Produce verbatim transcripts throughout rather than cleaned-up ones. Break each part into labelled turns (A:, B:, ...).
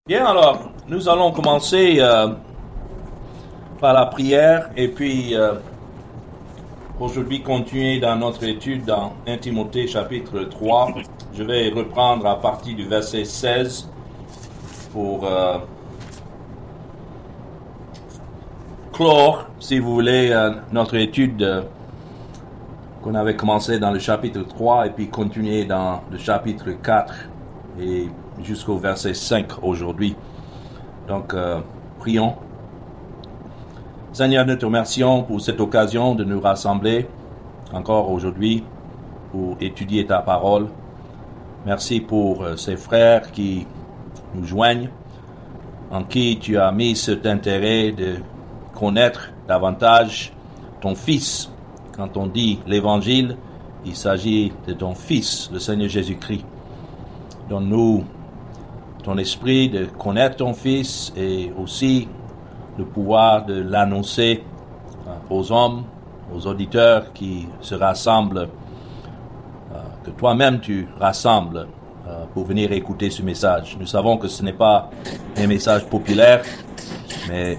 A: Bien, alors, nous allons commencer euh, par la prière et puis euh, aujourd'hui continuer dans notre étude dans un Timothée chapitre trois. Je vais reprendre à partir du verset seize pour euh, clore, si vous voulez, euh, notre étude euh, qu'on avait commencé dans le chapitre trois et puis continuer dans le chapitre quatre et jusqu'au verset cinq aujourd'hui. Donc, euh, prions. Seigneur, nous te remercions pour cette occasion de nous rassembler encore aujourd'hui pour étudier ta parole. Merci pour euh, ces frères qui nous joignent, en qui tu as mis cet intérêt de connaître davantage ton Fils. Quand on dit l'Évangile, il s'agit de ton Fils, le Seigneur Jésus-Christ. Donne-nous ton esprit de connaître ton Fils et aussi le pouvoir de l'annoncer aux hommes, aux auditeurs qui se rassemblent, que toi-même tu rassembles pour venir écouter ce message. Nous savons que ce n'est pas un message populaire, mais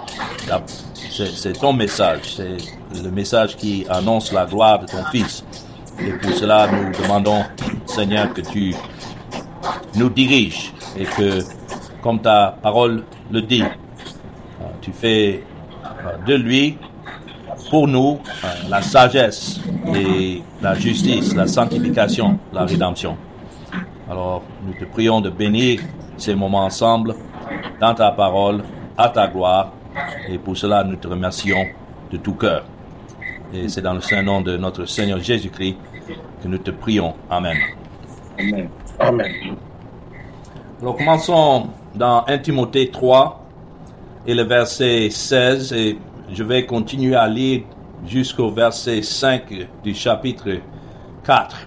A: c'est, c'est ton message, c'est le message qui annonce la gloire de ton Fils. Et pour cela, nous demandons, Seigneur, que tu nous diriges et que, comme ta parole le dit, tu fais de lui, pour nous, la sagesse et la justice, la sanctification, la rédemption. Alors, nous te prions de bénir ces moments ensemble, dans ta parole, à ta gloire, et pour cela, nous te remercions de tout cœur. Et c'est dans le saint nom de notre Seigneur Jésus-Christ que nous te prions. Amen.
B: Amen. Amen.
A: Alors, commençons dans un Timothée trois et le verset seize, et je vais continuer à lire jusqu'au verset cinq du chapitre quatre.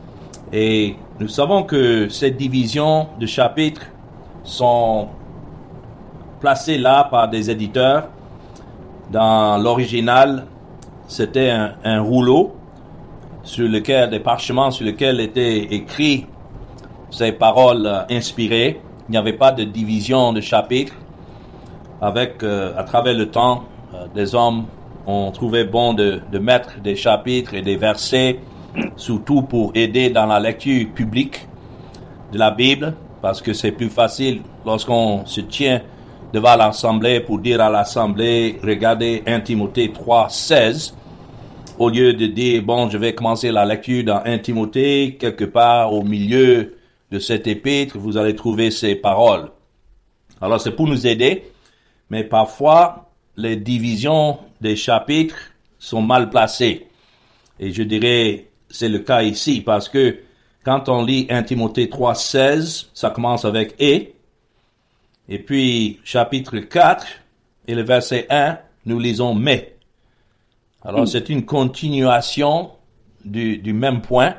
A: Et nous savons que ces divisions de chapitres sont placées là par des éditeurs. Dans l'original, c'était un, un rouleau sur lequel, des parchemins sur lesquels étaient écrits ces paroles euh, inspirées. Il n'y avait pas de division de chapitres. Avec, euh, à travers le temps, euh, des hommes ont trouvé bon de, de mettre des chapitres et des versets, surtout pour aider dans la lecture publique de la Bible, parce que c'est plus facile lorsqu'on se tient devant l'assemblée pour dire à l'assemblée, regardez un Timothée trois, seize, au lieu de dire, bon, je vais commencer la lecture dans un Timothée, quelque part au milieu de cet épître, vous allez trouver ces paroles. Alors, c'est pour nous aider, mais parfois, les divisions des chapitres sont mal placées. Et je dirais, c'est le cas ici, parce que quand on lit un Timothée trois, seize, ça commence avec « et », et puis chapitre quatre, et le verset un, nous lisons « mais ». Alors, mmh. c'est une continuation du, du même point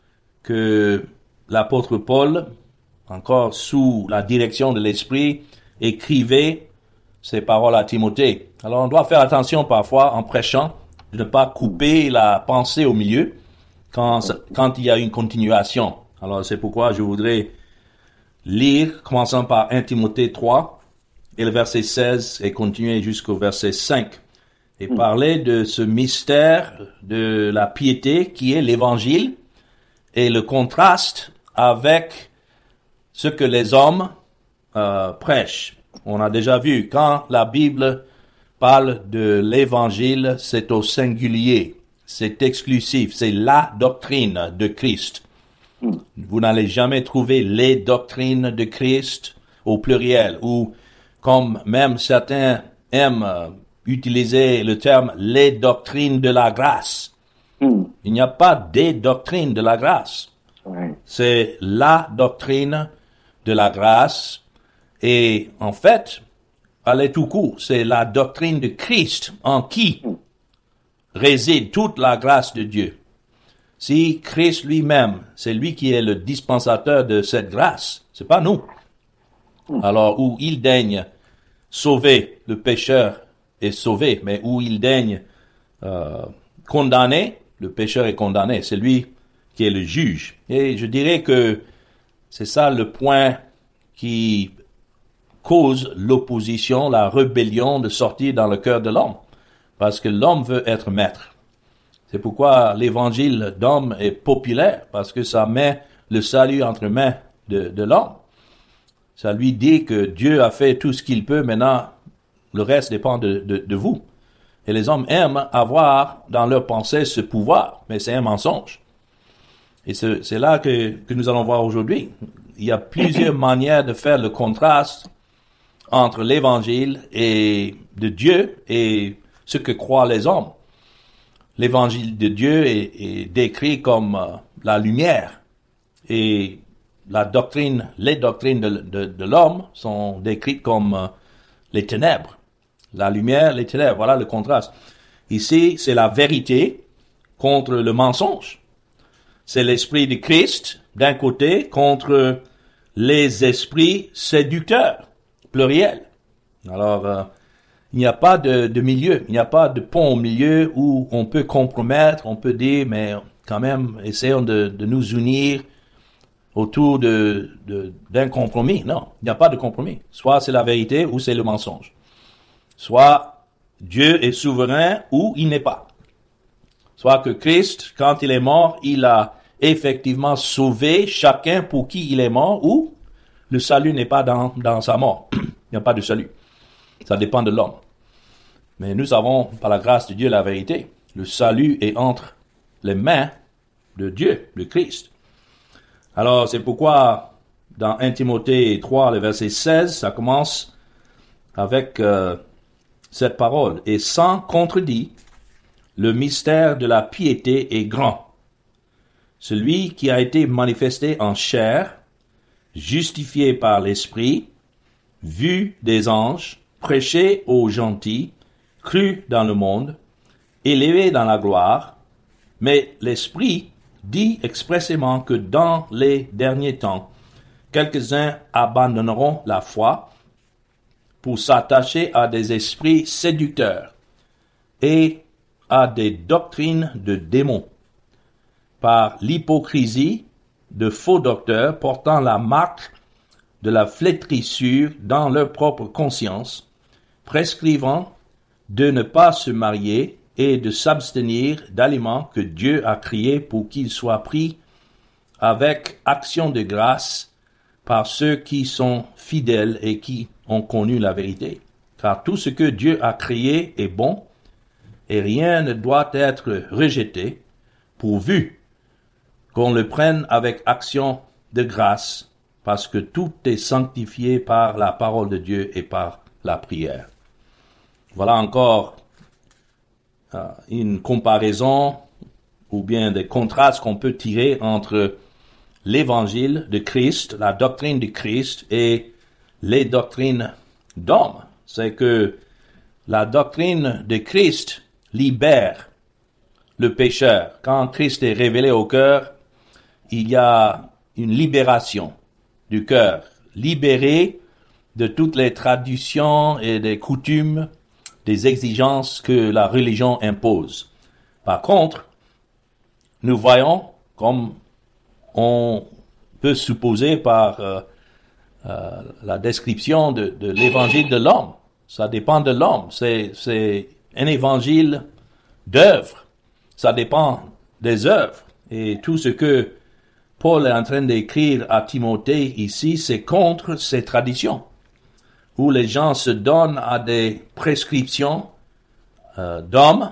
A: que l'apôtre Paul, encore sous la direction de l'Esprit, écrivait ces paroles à Timothée. Alors, on doit faire attention parfois, en prêchant, de ne pas couper la pensée au milieu quand, quand il y a une continuation. Alors, c'est pourquoi je voudrais lire, commençant par un Timothée trois, et le verset seize, et continuer jusqu'au verset cinq, et parler de ce mystère de la piété qui est l'Évangile, et le contraste avec ce que les hommes euh, prêchent. On a déjà vu, quand la Bible parle de l'Évangile, c'est au singulier, c'est exclusif, c'est la doctrine de Christ. Vous n'allez jamais trouver les doctrines de Christ au pluriel, ou comme même certains aiment euh, utiliser le terme les doctrines de la grâce. Il n'y a pas des doctrines de la grâce. C'est la doctrine de la grâce. Et en fait, allez tout court, c'est la doctrine de Christ en qui réside toute la grâce de Dieu. Si Christ lui-même, c'est lui qui est le dispensateur de cette grâce, c'est pas nous. Alors, où il daigne sauver le pécheur est sauvé, mais où il daigne euh, condamner, le pécheur est condamné. C'est lui qui est le juge. Et je dirais que c'est ça le point qui cause l'opposition, la rébellion de sortir dans le cœur de l'homme. Parce que l'homme veut être maître. C'est pourquoi l'évangile d'homme est populaire, parce que ça met le salut entre les mains de, de l'homme. Ça lui dit que Dieu a fait tout ce qu'il peut, maintenant le reste dépend de, de, de vous. Et les hommes aiment avoir dans leur pensée ce pouvoir, mais c'est un mensonge. Et c'est, c'est là que, que nous allons voir aujourd'hui. Il y a plusieurs manières de faire le contraste entre l'évangile et de Dieu et ce que croient les hommes. L'évangile de Dieu est, est décrit comme euh, la lumière et la doctrine, les doctrines de, de, de l'homme sont décrites comme euh, les ténèbres. La lumière, les ténèbres, voilà le contraste. Ici, c'est la vérité contre le mensonge. C'est l'esprit de Christ, d'un côté, contre les esprits séducteurs, pluriel. Alors, euh, il n'y a pas de, de milieu, il n'y a pas de pont au milieu où on peut compromettre, on peut dire, mais quand même, essayons de, de nous unir autour de, de, d'un compromis. Non, il n'y a pas de compromis. Soit c'est la vérité ou c'est le mensonge. Soit Dieu est souverain ou il n'est pas. Soit que Christ, quand il est mort, il a effectivement sauvé chacun pour qui il est mort, ou le salut n'est pas dans, dans sa mort. Il n'y a pas de salut. Ça dépend de l'homme. Mais nous avons, par la grâce de Dieu, la vérité. Le salut est entre les mains de Dieu, de Christ. Alors, c'est pourquoi, dans un Timothée trois, le verset seize, ça commence avec euh, cette parole. « Et sans contredit, le mystère de la piété est grand. Celui qui a été manifesté en chair, justifié par l'Esprit, vu des anges, prêché aux gentils, cru dans le monde, élevé dans la gloire, mais l'Esprit dit expressément que dans les derniers temps, quelques-uns abandonneront la foi pour s'attacher à des esprits séducteurs et à des doctrines de démons, par l'hypocrisie de faux docteurs portant la marque de la flétrissure dans leur propre conscience, prescrivant de ne pas se marier et de s'abstenir d'aliments que Dieu a créés pour qu'ils soient pris avec action de grâce par ceux qui sont fidèles et qui ont connu la vérité. Car tout ce que Dieu a créé est bon, et rien ne doit être rejeté, pourvu qu'on le prenne avec action de grâce, parce que tout est sanctifié par la parole de Dieu et par la prière. Voilà encore euh, une comparaison ou bien des contrastes qu'on peut tirer entre l'évangile de Christ, la doctrine de Christ et les doctrines d'hommes. C'est que la doctrine de Christ libère le pécheur. Quand Christ est révélé au cœur, il y a une libération du cœur, libéré de toutes les traditions et des coutumes, des exigences que la religion impose. Par contre, nous voyons, comme on peut supposer par euh, euh, la description de, de l'évangile de l'homme, ça dépend de l'homme, c'est, c'est un évangile d'œuvres, ça dépend des œuvres, et tout ce que Paul est en train d'écrire à Timothée ici, c'est contre ces traditions, où les gens se donnent à des prescriptions euh, d'hommes,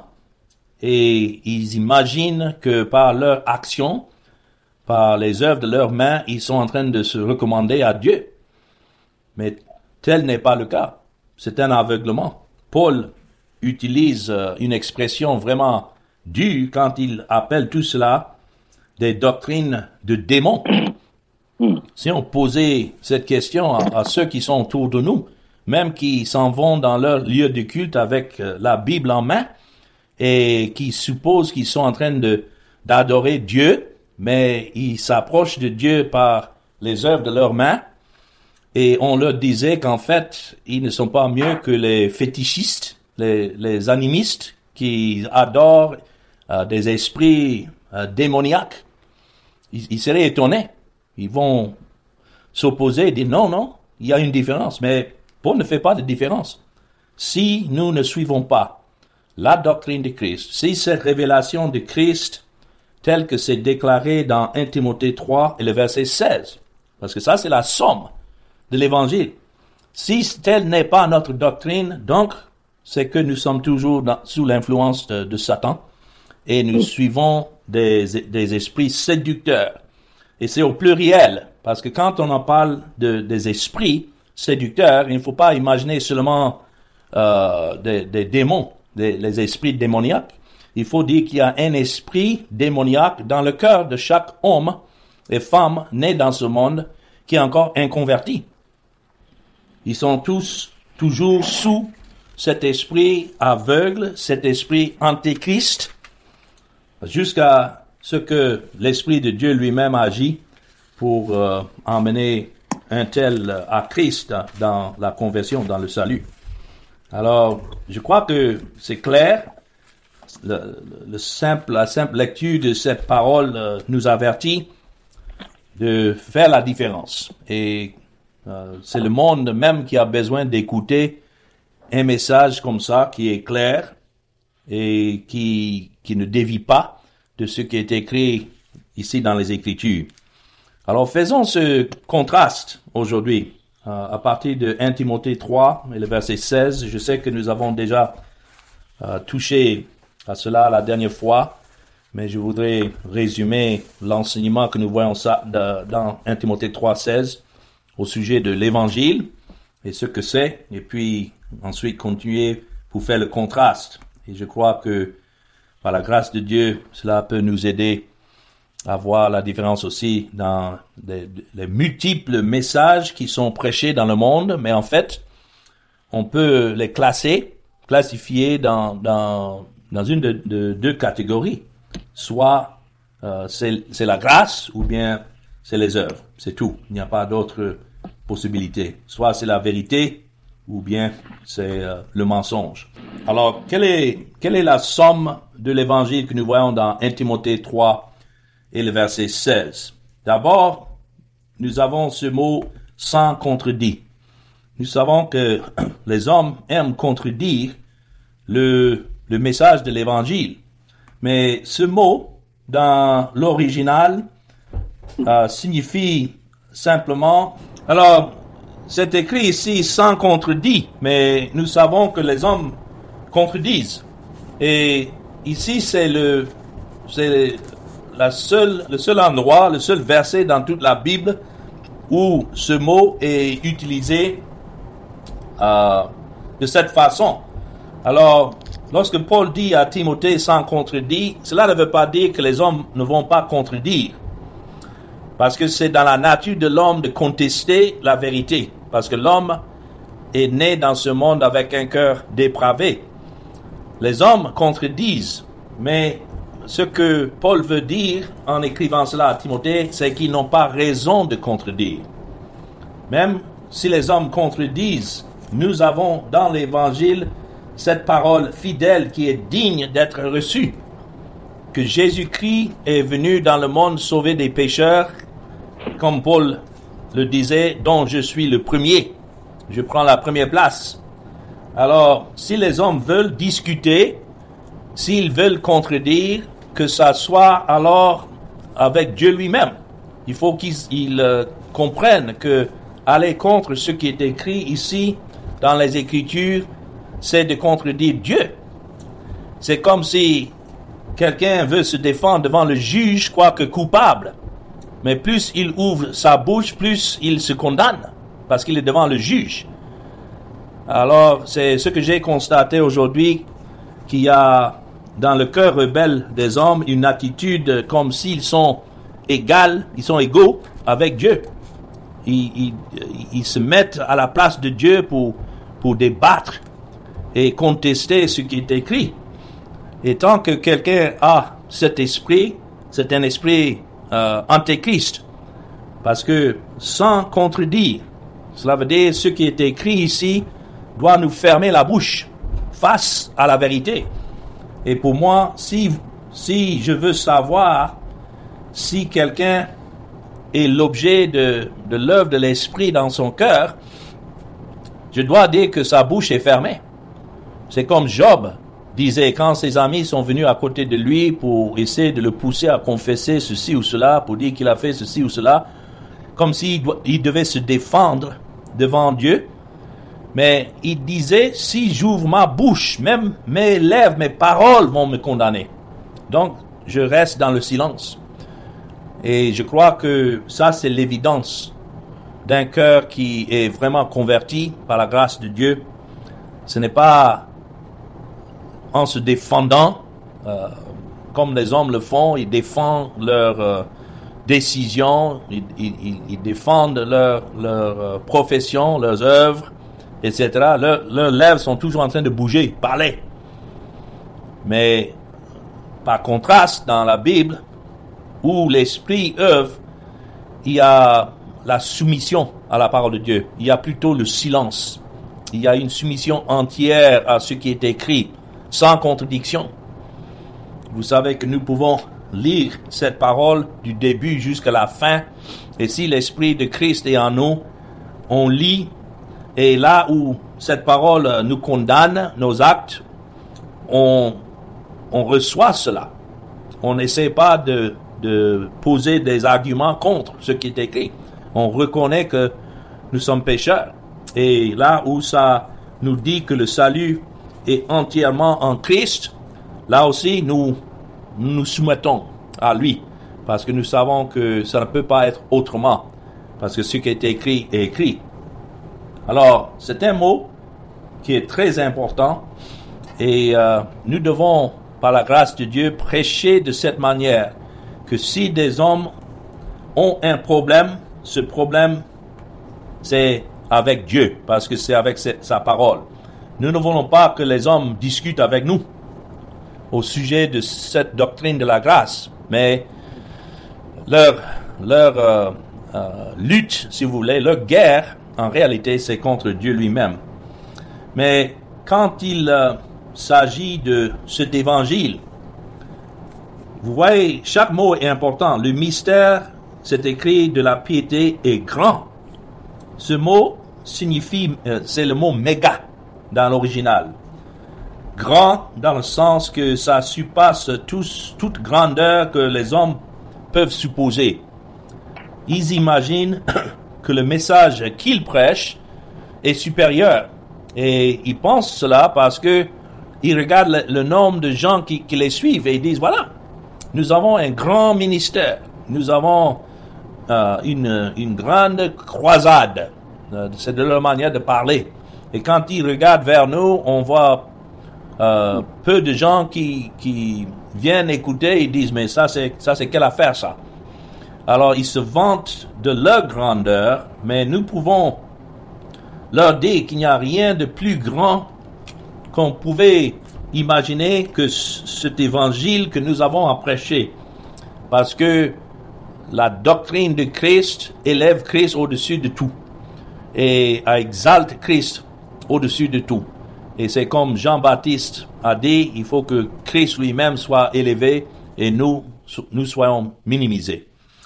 A: et ils imaginent que par leur action, par les œuvres de leurs mains, ils sont en train de se recommander à Dieu. Mais tel n'est pas le cas. C'est un aveuglement. Paul utilise euh, une expression vraiment dure quand il appelle tout cela des doctrines de démons. Si on posait cette question à, à ceux qui sont autour de nous, même qui s'en vont dans leur lieu de culte avec euh, la Bible en main et qui supposent qu'ils sont en train de d'adorer Dieu, mais ils s'approchent de Dieu par les œuvres de leurs mains, et on leur disait qu'en fait, ils ne sont pas mieux que les fétichistes, les, les animistes qui adorent euh, des esprits euh, démoniaques. Ils, ils seraient étonnés. Ils vont s'opposer et dire non, non, il y a une différence. Mais Paul ne fait pas de différence. Si nous ne suivons pas la doctrine de Christ, si cette révélation de Christ telle que c'est déclaré dans un Timothée trois et le verset seize, parce que ça c'est la somme de l'évangile. Si telle n'est pas notre doctrine, donc c'est que nous sommes toujours dans, sous l'influence de, de Satan et nous suivons des, des esprits séducteurs. Et c'est au pluriel, parce que quand on en parle de, des esprits séducteurs, il ne faut pas imaginer seulement euh, des, des démons, des, les esprits démoniaques. Il faut dire qu'il y a un esprit démoniaque dans le cœur de chaque homme et femme né dans ce monde qui est encore inconverti. Ils sont tous toujours sous cet esprit aveugle, cet esprit antéchrist, jusqu'à ce que l'Esprit de Dieu lui-même agit pour euh, emmener un tel à Christ dans la conversion, dans le salut. Alors, je crois que c'est clair. Le, le simple, la simple lecture de cette parole euh, nous avertit de faire la différence. Et euh, c'est le monde même qui a besoin d'écouter un message comme ça qui est clair et qui, qui ne dévie pas de ce qui est écrit ici dans les Écritures. Alors faisons ce contraste aujourd'hui euh, à partir de un Timothée trois et le verset seize. Je sais que nous avons déjà euh, touché à cela la dernière fois, mais je voudrais résumer l'enseignement que nous voyons ça de, dans un Timothée trois seize au sujet de l'Évangile et ce que c'est, et puis ensuite continuer pour faire le contraste. Et je crois que par la grâce de Dieu, cela peut nous aider à voir la différence aussi dans les, les multiples messages qui sont prêchés dans le monde, mais en fait, on peut les classer, classifier dans, dans, dans une de, de deux catégories. Soit euh, c'est, c'est la grâce ou bien c'est les œuvres. C'est tout. Il n'y a pas d'autres possibilités. Soit c'est la vérité ou bien c'est euh, le mensonge. Alors, quelle est, quelle est la somme de l'évangile que nous voyons dans un Timothée trois et le verset seize? D'abord, nous avons ce mot « sans contredit ». Nous savons que les hommes aiment contredire le, le message de l'évangile. Mais ce mot, dans l'original, euh, signifie simplement... Alors, c'est écrit ici « sans contredit », mais nous savons que les hommes contredisent. Et ici, c'est le, c'est la seule, le seul endroit, le seul verset dans toute la Bible où ce mot est utilisé euh, de cette façon. Alors, lorsque Paul dit à Timothée sans contredit, cela ne veut pas dire que les hommes ne vont pas contredire. Parce que c'est dans la nature de l'homme de contester la vérité. Parce que l'homme est né dans ce monde avec un cœur dépravé. Les hommes contredisent, mais ce que Paul veut dire en écrivant cela à Timothée, c'est qu'ils n'ont pas raison de contredire. Même si les hommes contredisent, nous avons dans l'Évangile cette parole fidèle qui est digne d'être reçue, que Jésus-Christ est venu dans le monde sauver des pécheurs, comme Paul le disait, dont je suis le premier. Je prends la première place. Alors, si les hommes veulent discuter, s'ils veulent contredire, que ça soit alors avec Dieu lui-même. Il faut qu'ils ils, euh, comprennent que aller contre ce qui est écrit ici dans les Écritures, c'est de contredire Dieu. C'est comme si quelqu'un veut se défendre devant le juge, quoique coupable. Mais plus il ouvre sa bouche, plus il se condamne, parce qu'il est devant le juge. Alors, c'est ce que j'ai constaté aujourd'hui, qu'il y a dans le cœur rebelle des hommes une attitude comme s'ils sont égaux, ils sont égaux avec Dieu. Ils, ils, ils se mettent à la place de Dieu pour, pour débattre et contester ce qui est écrit. Et tant que quelqu'un a cet esprit, c'est un esprit euh, antéchrist. Parce que sans contredire, cela veut dire ce qui est écrit ici doit nous fermer la bouche face à la vérité. Et pour moi, si, si je veux savoir si quelqu'un est l'objet de, de l'œuvre de l'esprit dans son cœur, je dois dire que sa bouche est fermée. C'est comme Job disait quand ses amis sont venus à côté de lui pour essayer de le pousser à confesser ceci ou cela, pour dire qu'il a fait ceci ou cela, comme s'il doit, il devait se défendre devant Dieu. Mais il disait, si j'ouvre ma bouche, même mes lèvres, mes paroles vont me condamner. Donc, je reste dans le silence. Et je crois que ça, c'est l'évidence d'un cœur qui est vraiment converti par la grâce de Dieu. Ce n'est pas en se défendant, euh, comme les hommes le font, ils défendent leurs euh, décisions, ils, ils, ils défendent leur, leur euh, profession, leurs œuvres, et cetera. Leur, leurs lèvres sont toujours en train de bouger, parler. Mais, par contraste, dans la Bible, où l'Esprit œuvre, il y a la soumission à la parole de Dieu. Il y a plutôt le silence. Il y a une soumission entière à ce qui est écrit, sans contradiction. Vous savez que nous pouvons lire cette parole du début jusqu'à la fin, et si l'Esprit de Christ est en nous, on lit, et là où cette parole nous condamne, nos actes, on, on reçoit cela. On n'essaie pas de, de poser des arguments contre ce qui est écrit. On reconnaît que nous sommes pécheurs. Et là où ça nous dit que le salut est entièrement en Christ, là aussi nous nous, nous soumettons à lui, parce que nous savons que ça ne peut pas être autrement, parce que ce qui est écrit est écrit. Alors, c'est un mot qui est très important, et euh, nous devons, par la grâce de Dieu, prêcher de cette manière, que si des hommes ont un problème, ce problème, c'est avec Dieu, parce que c'est avec sa parole. Nous ne voulons pas que les hommes discutent avec nous au sujet de cette doctrine de la grâce, mais leur, leur euh, euh, lutte, si vous voulez, leur guerre, en réalité, c'est contre Dieu lui-même. Mais quand il euh, s'agit de cet évangile, vous voyez, chaque mot est important. Le mystère, c'est écrit, de la piété est grand. Ce mot signifie, euh, c'est le mot méga dans l'original. Grand dans le sens que ça surpasse tous, toute grandeur que les hommes peuvent supposer. Ils imaginent que le message qu'ils prêchent est supérieur. Et ils pensent cela parce que ils regardent le, le nombre de gens qui, qui les suivent et ils disent, voilà, nous avons un grand ministère. Nous avons euh, une, une grande croisade. Euh, c'est de leur manière de parler. Et quand ils regardent vers nous, on voit euh, peu de gens qui, qui viennent écouter et disent, mais ça c'est, ça c'est quelle affaire ça? Alors ils se vantent de leur grandeur, mais nous pouvons leur dire qu'il n'y a rien de plus grand qu'on pouvait imaginer que cet évangile que nous avons à prêcher. Parce que la doctrine de Christ élève Christ au-dessus de tout. Et exalte Christ au-dessus de tout. Et c'est comme Jean-Baptiste a dit, il faut que Christ lui-même soit élevé et nous, nous soyons minimisés.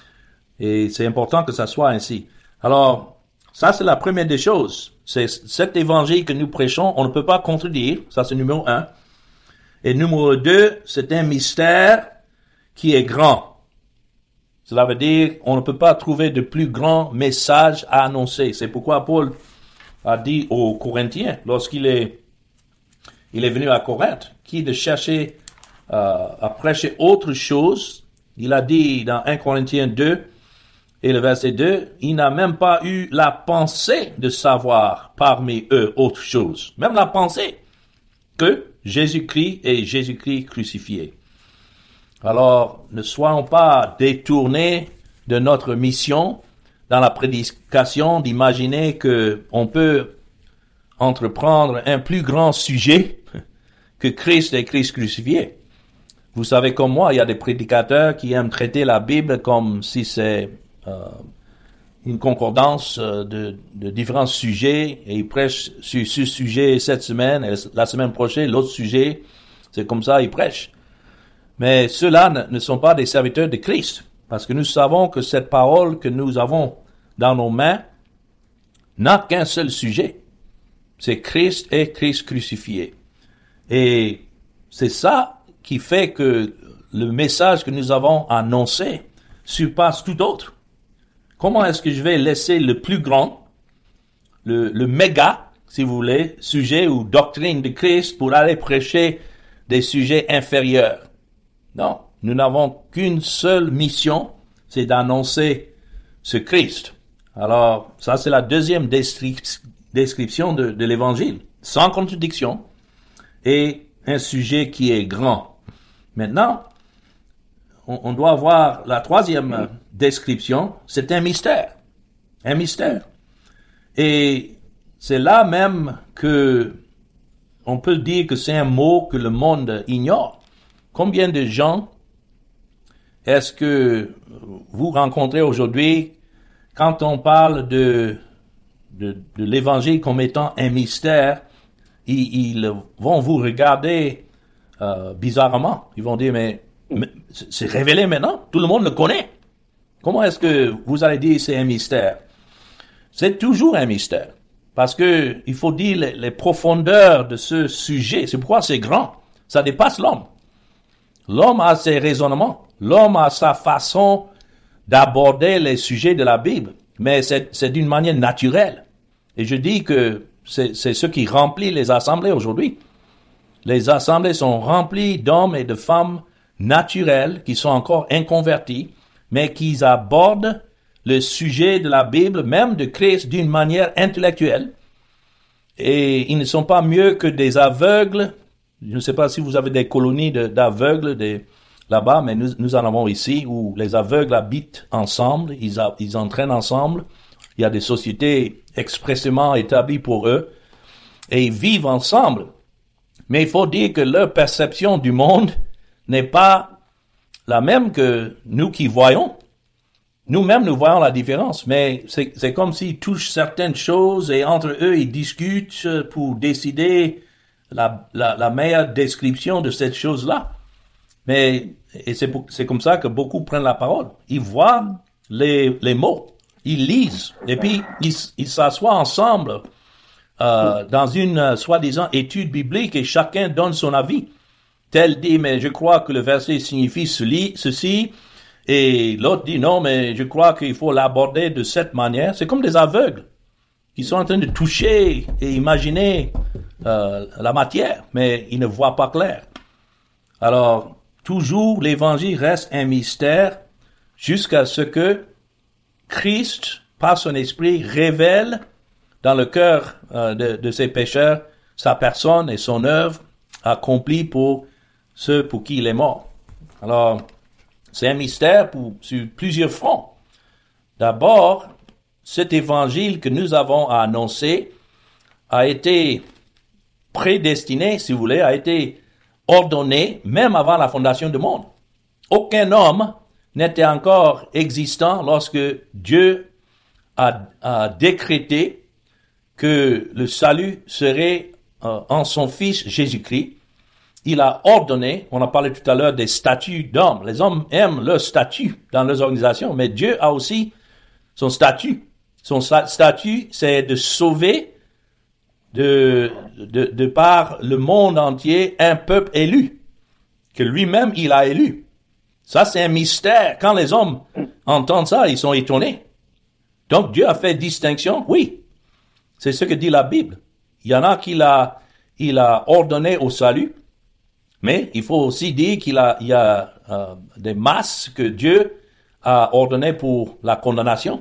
A: Et c'est important que ça soit ainsi. Alors, ça c'est la première des choses. C'est cet évangile que nous prêchons, on ne peut pas contredire. Ça c'est numéro un. Et numéro deux, c'est un mystère qui est grand. Cela veut dire, on ne peut pas trouver de plus grand message à annoncer. C'est pourquoi Paul a dit aux Corinthiens, lorsqu'il est, il est venu à Corinthe, qui de chercher euh, à prêcher autre chose. Il a dit dans un Corinthiens deux, et le verset deux, il n'a même pas eu la pensée de savoir parmi eux autre chose. Même la pensée que Jésus-Christ est Jésus-Christ crucifié. Alors, ne soyons pas détournés de notre mission dans la prédication d'imaginer que on peut entreprendre un plus grand sujet que Christ et Christ crucifié. Vous savez comme moi, il y a des prédicateurs qui aiment traiter la Bible comme si c'est euh, une concordance de, de différents sujets et ils prêchent sur ce sujet cette semaine et la semaine prochaine l'autre sujet. C'est comme ça ils prêchent. Mais ceux-là ne, ne sont pas des serviteurs de Christ, parce que nous savons que cette parole que nous avons dans nos mains n'a qu'un seul sujet. c'est Christ et Christ crucifié. Et c'est ça qui fait que le message que nous avons annoncé surpasse tout autre. Comment est-ce que je vais laisser le plus grand, le, le méga, si vous voulez, sujet ou doctrine de Christ pour aller prêcher des sujets inférieurs? Non, nous n'avons qu'une seule mission, c'est d'annoncer ce Christ. Alors, ça c'est la deuxième descrip- description de, de l'Évangile, sans contradiction, et un sujet qui est grand. Maintenant, on, on doit voir la troisième description, c'est un mystère, un mystère. Et c'est là même que on peut dire que c'est un mot que le monde ignore. Combien de gens est-ce que vous rencontrez aujourd'hui quand on parle de, de, de l'Évangile comme étant un mystère, ils, ils vont vous regarder euh, bizarrement. Ils vont dire, mais, mais c'est révélé maintenant, tout le monde le connaît. Comment est-ce que vous allez dire c'est un mystère? C'est toujours un mystère, parce que il faut dire les, les profondeurs de ce sujet. C'est pourquoi c'est grand. Ça dépasse l'homme. L'homme a ses raisonnements. L'homme a sa façon d'aborder les sujets de la Bible. Mais c'est, c'est d'une manière naturelle. Et je dis que c'est, c'est ce qui remplit les assemblées aujourd'hui. Les assemblées sont remplies d'hommes et de femmes naturels qui sont encore inconvertis, mais qui abordent le sujet de la Bible, même de Christ, d'une manière intellectuelle. Et ils ne sont pas mieux que des aveugles. Je ne sais pas si vous avez des colonies de, d'aveugles des, là-bas, mais nous, nous en avons ici, où les aveugles habitent ensemble, ils, a, ils entraînent ensemble. Il y a des sociétés expressément établies pour eux, et ils vivent ensemble. Mais il faut dire que leur perception du monde n'est pas la même que nous qui voyons. Nous-mêmes, nous voyons la différence, mais c'est, c'est comme s'ils touchent certaines choses et entre eux, ils discutent pour décider la, la, la meilleure description de cette chose-là. Mais, et c'est, c'est comme ça que beaucoup prennent la parole. Ils voient les, les mots, ils lisent, et puis ils, ils s'assoient ensemble euh, dans une euh, soi-disant étude biblique et chacun donne son avis. Tel dit, mais je crois que le verset signifie ceci, ceci, et l'autre dit non, mais je crois qu'il faut l'aborder de cette manière. C'est comme des aveugles qui sont en train de toucher et imaginer euh, la matière, mais ils ne voient pas clair. Alors, toujours, l'évangile reste un mystère jusqu'à ce que Christ, par son esprit, révèle dans le cœur euh, de, de ses pécheurs sa personne et son œuvre accomplie pour ceux pour qui il est mort. Alors, c'est un mystère pour, sur plusieurs fronts. D'abord, cet évangile que nous avons à annoncer a été prédestiné, si vous voulez, a été ordonné même avant la fondation du monde. Aucun homme n'était encore existant lorsque Dieu a, a décrété que le salut serait euh, en son Fils Jésus-Christ. Il a ordonné, on a parlé tout à l'heure des statuts d'hommes. Les hommes aiment leur statut dans leurs organisations, mais Dieu a aussi son statut. Son statut, c'est de sauver de, de, de par le monde entier un peuple élu, que lui-même il a élu. Ça, c'est un mystère. Quand les hommes entendent ça, ils sont étonnés. Donc, Dieu a fait distinction? Oui. C'est ce que dit la Bible. Il y en a qui l'a, il a ordonné au salut. Mais il faut aussi dire qu'il a, il y a euh, des masses que Dieu a ordonnées pour la condamnation.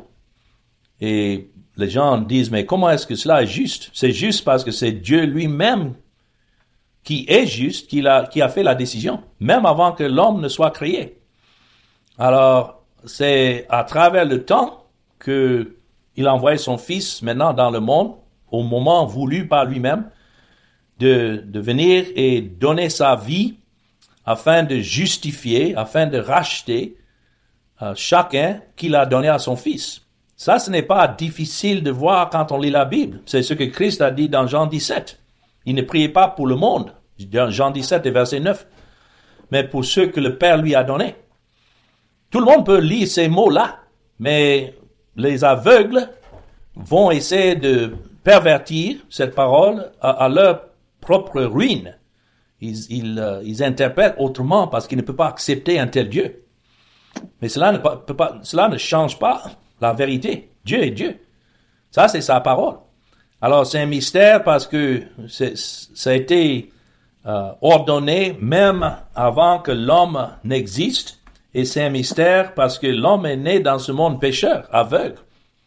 A: Et les gens disent, mais comment est-ce que cela est juste? C'est juste parce que c'est Dieu lui-même qui est juste, qui a, qui a fait la décision, même avant que l'homme ne soit créé. Alors, c'est à travers le temps que il a envoyé son Fils maintenant dans le monde, au moment voulu par lui-même, de, de venir et donner sa vie afin de justifier, afin de racheter euh, chacun qu'il a donné à son Fils. Ça, ce n'est pas difficile de voir quand on lit la Bible. C'est ce que Christ a dit dans Jean dix-sept. Il ne priait pas pour le monde, dans Jean dix-sept et verset neuf, mais pour ceux que le Père lui a donnés. Tout le monde peut lire ces mots-là, mais les aveugles vont essayer de pervertir cette parole à, à leur propre ruine. Ils, ils, euh, ils interprètent autrement parce qu'ils ne peuvent pas accepter un tel Dieu. Mais cela ne, peut pas, cela ne change pas la vérité. Dieu est Dieu. Ça, c'est sa parole. Alors, c'est un mystère parce que c'est, ça a été euh, ordonné même avant que l'homme n'existe. Et c'est un mystère parce que l'homme est né dans ce monde pécheur, aveugle,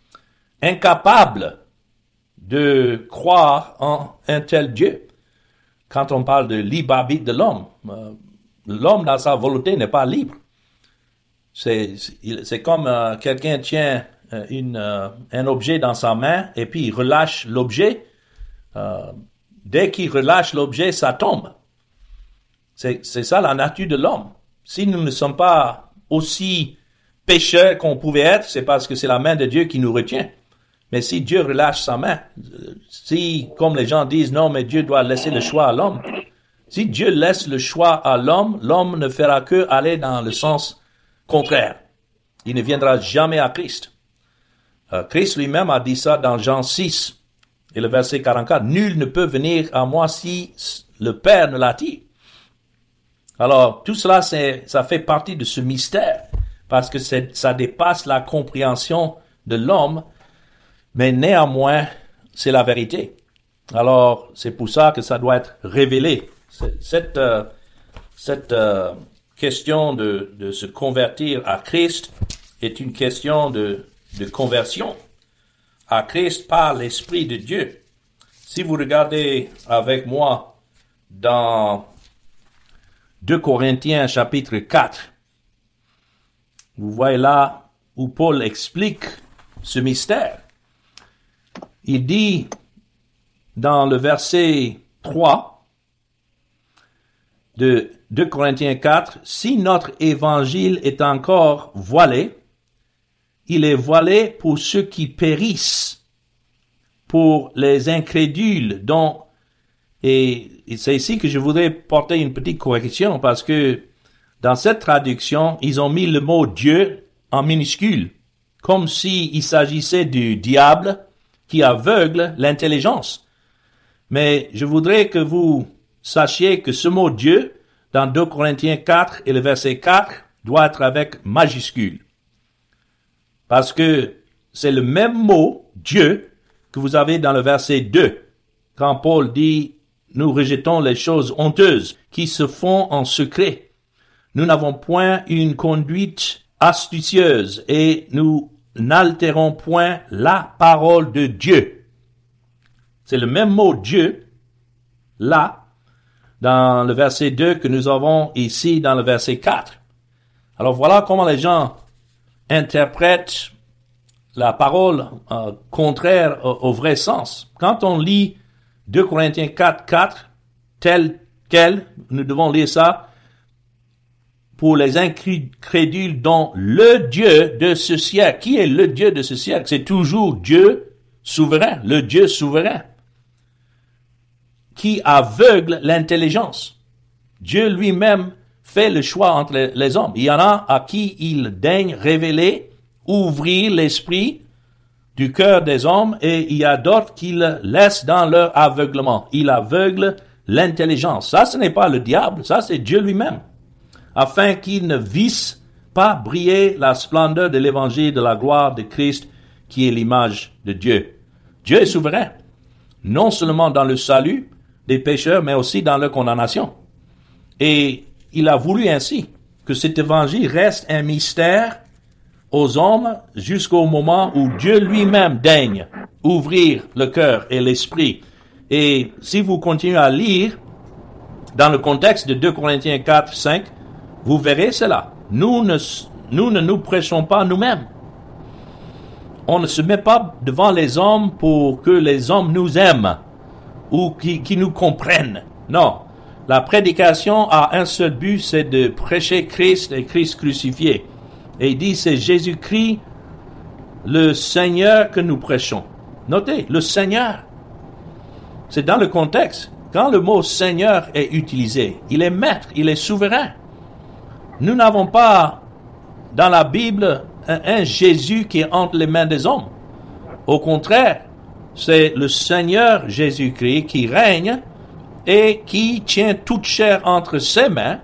A: incapable de croire en un tel Dieu. Quand on parle de libre arbitre de l'homme, euh, l'homme dans sa volonté n'est pas libre. C'est, c'est, c'est comme euh, quelqu'un tient euh, une, euh, un objet dans sa main et puis il relâche l'objet. Euh, dès qu'il relâche l'objet, ça tombe. C'est, c'est ça la nature de l'homme. Si nous ne sommes pas aussi pécheurs qu'on pouvait être, c'est parce que c'est la main de Dieu qui nous retient. Mais si Dieu relâche sa main, si, comme les gens disent, non, mais Dieu doit laisser le choix à l'homme. Si Dieu laisse le choix à l'homme, l'homme ne fera que aller dans le sens contraire. Il ne viendra jamais à Christ. Euh, Christ lui-même a dit ça dans Jean six, et le verset quarante-quatre. Nul ne peut venir à moi si le Père ne l'attire. Alors, tout cela, c'est, ça fait partie de ce mystère, parce que c'est, ça dépasse la compréhension de l'homme. Mais néanmoins, c'est la vérité. Alors, c'est pour ça que ça doit être révélé. Cette, euh, cette euh, question de, de se convertir à Christ est une question de, de conversion à Christ par l'Esprit de Dieu. Si vous regardez avec moi dans deux Corinthiens chapitre quatre, vous voyez là où Paul explique ce mystère. Il dit dans le verset trois de deux Corinthiens quatre, « Si notre évangile est encore voilé, il est voilé pour ceux qui périssent, pour les incrédules dont... » Et c'est ici que je voudrais porter une petite correction parce que dans cette traduction, ils ont mis le mot « Dieu » en minuscule, comme s'il s'agissait du diable qui aveugle l'intelligence. Mais je voudrais que vous sachiez que ce mot Dieu, dans deux Corinthiens quatre et le verset quatre, doit être avec majuscule. Parce que c'est le même mot, Dieu, que vous avez dans le verset deux, quand Paul dit « Nous rejetons les choses honteuses qui se font en secret. Nous n'avons point une conduite astucieuse et nous n'altérons point la parole de Dieu. » C'est le même mot Dieu, là, dans le verset deux que nous avons ici dans le verset quatre. Alors voilà comment les gens interprètent la parole euh, contraire au, au vrai sens. Quand on lit deux Corinthiens quatre, quatre, tel quel, nous devons lire ça, pour les incrédules dont le Dieu de ce siècle. Qui est le Dieu de ce siècle? C'est toujours Dieu souverain, le Dieu souverain, qui aveugle l'intelligence. Dieu lui-même fait le choix entre les, les hommes. Il y en a à qui il daigne révéler, ouvrir l'esprit du cœur des hommes, et il y a d'autres qu'il laisse dans leur aveuglement. Il aveugle l'intelligence. Ça, ce n'est pas le diable, ça c'est Dieu lui-même, afin qu'il ne visse pas briller la splendeur de l'évangile de la gloire de Christ, qui est l'image de Dieu. Dieu est souverain, non seulement dans le salut des pécheurs, mais aussi dans leur condamnation. Et il a voulu ainsi que cet évangile reste un mystère aux hommes jusqu'au moment où Dieu lui-même daigne ouvrir le cœur et l'esprit. Et si vous continuez à lire dans le contexte de deux Corinthiens quatre, cinq, vous verrez cela. Nous ne, nous ne nous prêchons pas nous-mêmes. On ne se met pas devant les hommes pour que les hommes nous aiment ou qui, qui nous comprennent. Non. La prédication a un seul but, c'est de prêcher Christ et Christ crucifié. Et il dit, c'est Jésus-Christ, le Seigneur que nous prêchons. Notez, le Seigneur. C'est dans le contexte. Quand le mot Seigneur est utilisé, il est maître, il est souverain. Nous n'avons pas dans la Bible un, un Jésus qui est entre les mains des hommes. Au contraire, c'est le Seigneur Jésus-Christ qui règne et qui tient toute chair entre ses mains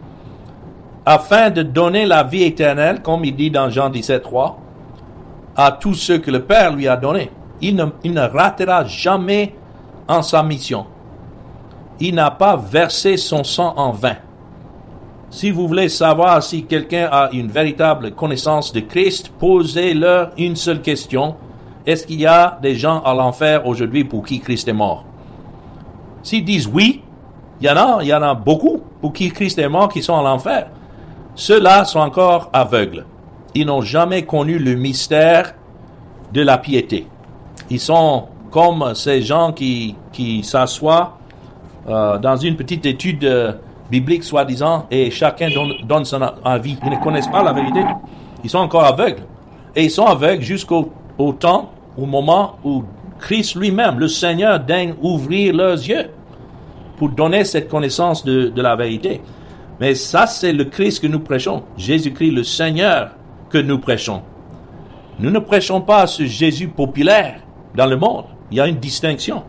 A: afin de donner la vie éternelle, comme il dit dans Jean dix-sept, trois, à tous ceux que le Père lui a donnés. Il ne, il ne ratera jamais en sa mission. Il n'a pas versé son sang en vain. Si vous voulez savoir si quelqu'un a une véritable connaissance de Christ, posez-leur une seule question. Est-ce qu'il y a des gens à l'enfer aujourd'hui pour qui Christ est mort? S'ils disent oui, il y en a, il y en a beaucoup pour qui Christ est mort qui sont à l'enfer. Ceux-là sont encore aveugles. Ils n'ont jamais connu le mystère de la piété. Ils sont comme ces gens qui, qui s'assoient euh, dans une petite étude euh, biblique, soi-disant, et chacun donne, donne son avis. Ils ne connaissent pas la vérité. Ils sont encore aveugles. Et ils sont aveugles jusqu'au au temps, au moment où Christ lui-même, le Seigneur, daigne ouvrir leurs yeux pour donner cette connaissance de, de la vérité. Mais ça, c'est le Christ que nous prêchons. Jésus-Christ, le Seigneur, que nous prêchons. Nous ne prêchons pas ce Jésus populaire dans le monde. Il y a une distinction.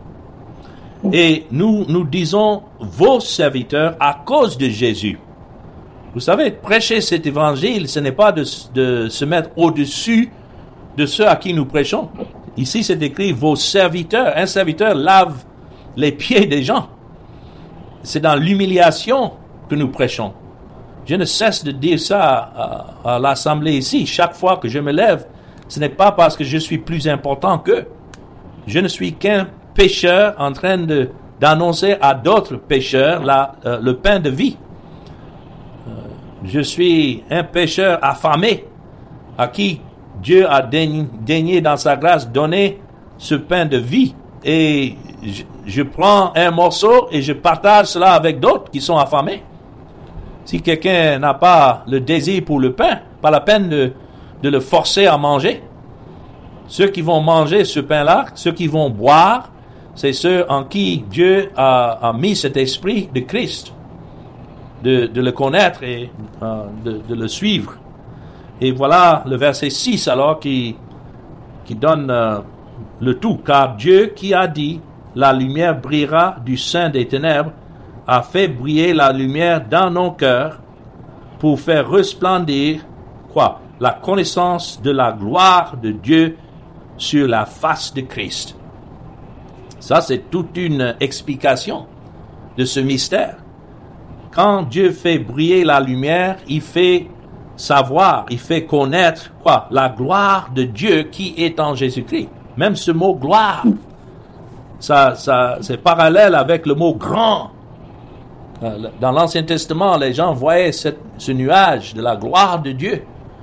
A: Et nous, nous disons vos serviteurs à cause de Jésus. Vous savez, prêcher cet évangile, ce n'est pas de, de se mettre au-dessus de ceux à qui nous prêchons. Ici, c'est écrit vos serviteurs. Un serviteur lave les pieds des gens. C'est dans l'humiliation que nous prêchons. Je ne cesse de dire ça à, à l'assemblée ici. Chaque fois que je me lève, ce n'est pas parce que je suis plus important qu'eux. Je ne suis qu'un pécheur en train de, d'annoncer à d'autres pécheurs la, euh, le pain de vie. Euh, je suis un pécheur affamé à qui Dieu a daigné, daigné dans sa grâce donner ce pain de vie. Et je, je prends un morceau et je partage cela avec d'autres qui sont affamés. Si quelqu'un n'a pas le désir pour le pain, pas la peine de, de le forcer à manger. Ceux qui vont manger ce pain-là, ceux qui vont boire, c'est ceux en qui Dieu a, a mis cet esprit de Christ, de, de le connaître et euh, de, de le suivre. Et voilà le verset six alors qui, qui donne euh, le tout. Car Dieu qui a dit, la lumière brillera du sein des ténèbres, a fait briller la lumière dans nos cœurs pour faire resplendir, quoi? La connaissance de la gloire de Dieu sur la face de Christ. Ça, c'est toute une explication de ce mystère. Quand Dieu fait briller la lumière, il fait savoir, il fait connaître, quoi? La gloire de Dieu qui est en Jésus-Christ. Même ce mot gloire, ça, ça, c'est parallèle avec le mot grand. Dans l'Ancien Testament, les gens voyaient cette, ce nuage de la gloire de Dieu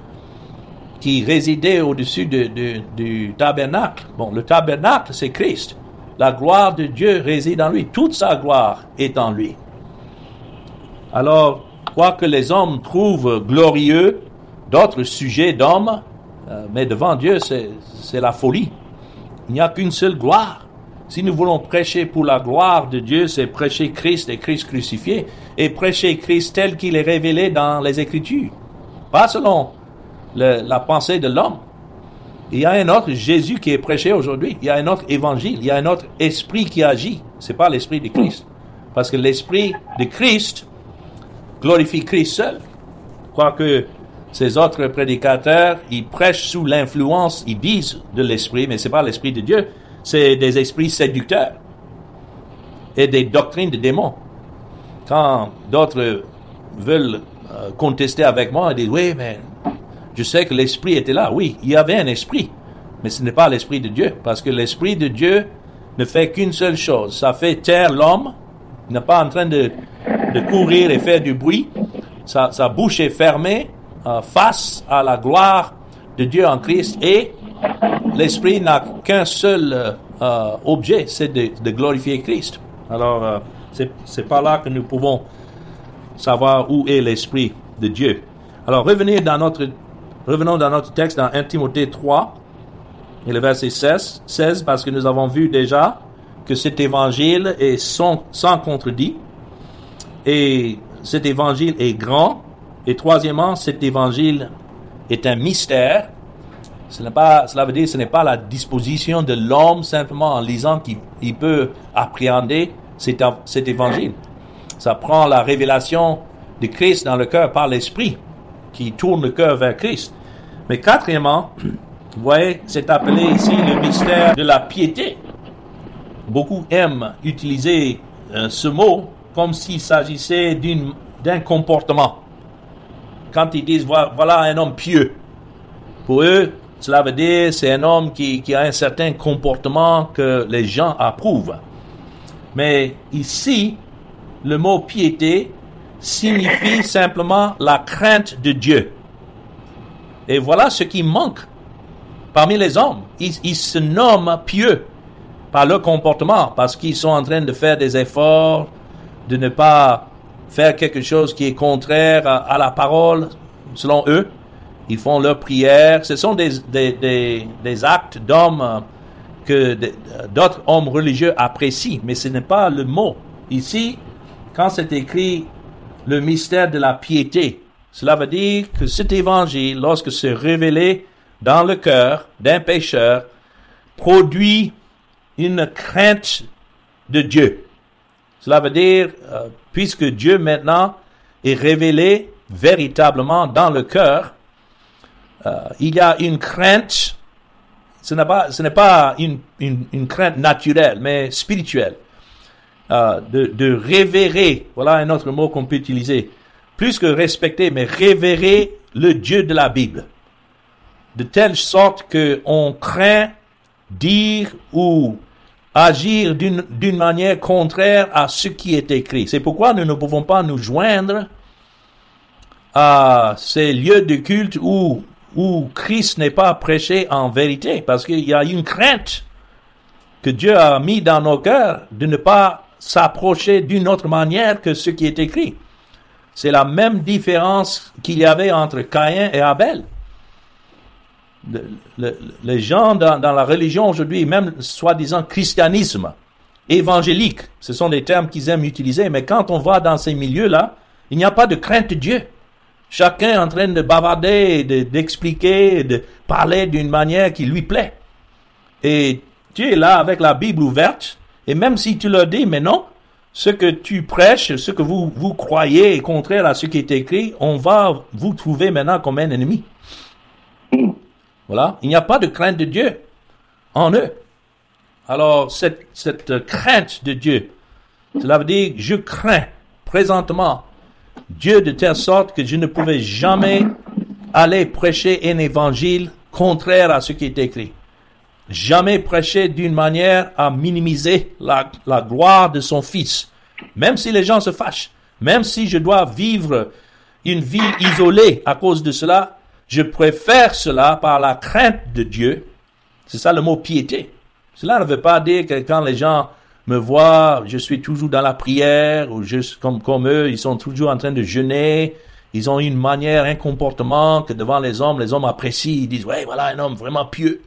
A: qui résidait au-dessus de, de, du tabernacle. Bon, le tabernacle, c'est Christ. La gloire de Dieu réside en lui. Toute sa gloire est en lui. Alors, quoi que les hommes trouvent glorieux d'autres sujets d'hommes, euh, mais devant Dieu, c'est, c'est la folie. Il n'y a qu'une seule gloire. Si nous voulons prêcher pour la gloire de Dieu, c'est prêcher Christ et Christ crucifié, et prêcher Christ tel qu'il est révélé dans les Écritures. Pas selon le, la pensée de l'homme. Il y a un autre Jésus qui est prêché aujourd'hui. Il y a un autre évangile. Il y a un autre esprit qui agit. C'est pas l'esprit de Christ. Parce que l'esprit de Christ glorifie Christ seul. Quoique ces autres prédicateurs, ils prêchent sous l'influence, ils disent de l'esprit, mais c'est pas l'esprit de Dieu. C'est des esprits séducteurs et des doctrines de démons. Quand d'autres veulent euh, contester avec moi, ils disent, oui, mais je sais que l'esprit était là. Oui, il y avait un esprit, mais ce n'est pas l'esprit de Dieu, parce que l'esprit de Dieu ne fait qu'une seule chose. Ça fait taire l'homme. Il n'est pas en train de, de courir et faire du bruit. Sa, sa bouche est fermée euh, face à la gloire de Dieu en Christ, et l'esprit n'a qu'un seul euh, euh, objet, c'est de, de glorifier Christ. Alors, euh, c'est, c'est par là que nous pouvons savoir où est l'esprit de Dieu. Alors, revenez dans notre, revenons dans notre texte dans un Timothée trois, et le verset seize, seize, parce que nous avons vu déjà que cet évangile est sans, sans contredit, et cet évangile est grand, et troisièmement, cet évangile est un mystère. Ce n'est pas, cela veut dire que ce n'est pas la disposition de l'homme simplement en lisant qu'il il peut appréhender cet, cet évangile. Ça prend la révélation de Christ dans le cœur par l'esprit qui tourne le cœur vers Christ. Mais quatrièmement, vous voyez, c'est appelé ici le mystère de la piété. Beaucoup aiment utiliser euh, ce mot comme s'il s'agissait d'une, d'un comportement. Quand ils disent voilà, voilà un homme pieux, pour eux, cela veut dire c'est un homme qui, qui a un certain comportement que les gens approuvent. Mais ici, le mot piété signifie simplement la crainte de Dieu. Et voilà ce qui manque parmi les hommes. Ils, ils se nomment pieux par leur comportement, parce qu'ils sont en train de faire des efforts, de ne pas faire quelque chose qui est contraire à, à la parole, selon eux. Ils font leurs prières. Ce sont des, des, des, des actes d'hommes que de, d'autres hommes religieux apprécient, mais ce n'est pas le mot. Ici, quand c'est écrit le mystère de la piété, cela veut dire que cet évangile, lorsque c'est révélé dans le cœur d'un pécheur, produit une crainte de Dieu. Cela veut dire, euh, puisque Dieu maintenant est révélé véritablement dans le cœur, euh, il y a une crainte, ce n'est pas, ce n'est pas une, une, une crainte naturelle, mais spirituelle, euh, de, de révérer, voilà un autre mot qu'on peut utiliser, plus que respecter, mais révérer le Dieu de la Bible, de telle sorte que on craint dire ou agir d'une, d'une manière contraire à ce qui est écrit. C'est pourquoi nous ne pouvons pas nous joindre à ces lieux de culte où, où Christ n'est pas prêché en vérité, parce qu'il y a une crainte que Dieu a mis dans nos cœurs de ne pas s'approcher d'une autre manière que ce qui est écrit. C'est la même différence qu'il y avait entre Caïn et Abel. Le, le, les gens dans, dans la religion aujourd'hui, même soi-disant christianisme, évangélique, ce sont des termes qu'ils aiment utiliser, mais quand on va dans ces milieux-là, il n'y a pas de crainte de Dieu. Chacun est en train de bavarder, de, d'expliquer, de parler d'une manière qui lui plaît. Et tu es là avec la Bible ouverte, et même si tu leur dis, mais non, ce que tu prêches, ce que vous, vous croyez est contraire à ce qui est écrit, on va vous trouver maintenant comme un ennemi. Voilà, il n'y a pas de crainte de Dieu en eux. Alors, cette, cette crainte de Dieu, cela veut dire que je crains présentement Dieu de telle sorte que je ne pouvais jamais aller prêcher un évangile contraire à ce qui est écrit. Jamais prêcher d'une manière à minimiser la, la gloire de son Fils. Même si les gens se fâchent, même si je dois vivre une vie isolée à cause de cela, je préfère cela par la crainte de Dieu. C'est ça le mot piété. Cela ne veut pas dire que quand les gens me voient, je suis toujours dans la prière, ou juste comme, comme eux, ils sont toujours en train de jeûner, ils ont une manière, un comportement que devant les hommes, les hommes apprécient, ils disent, ouais, voilà un homme vraiment pieux.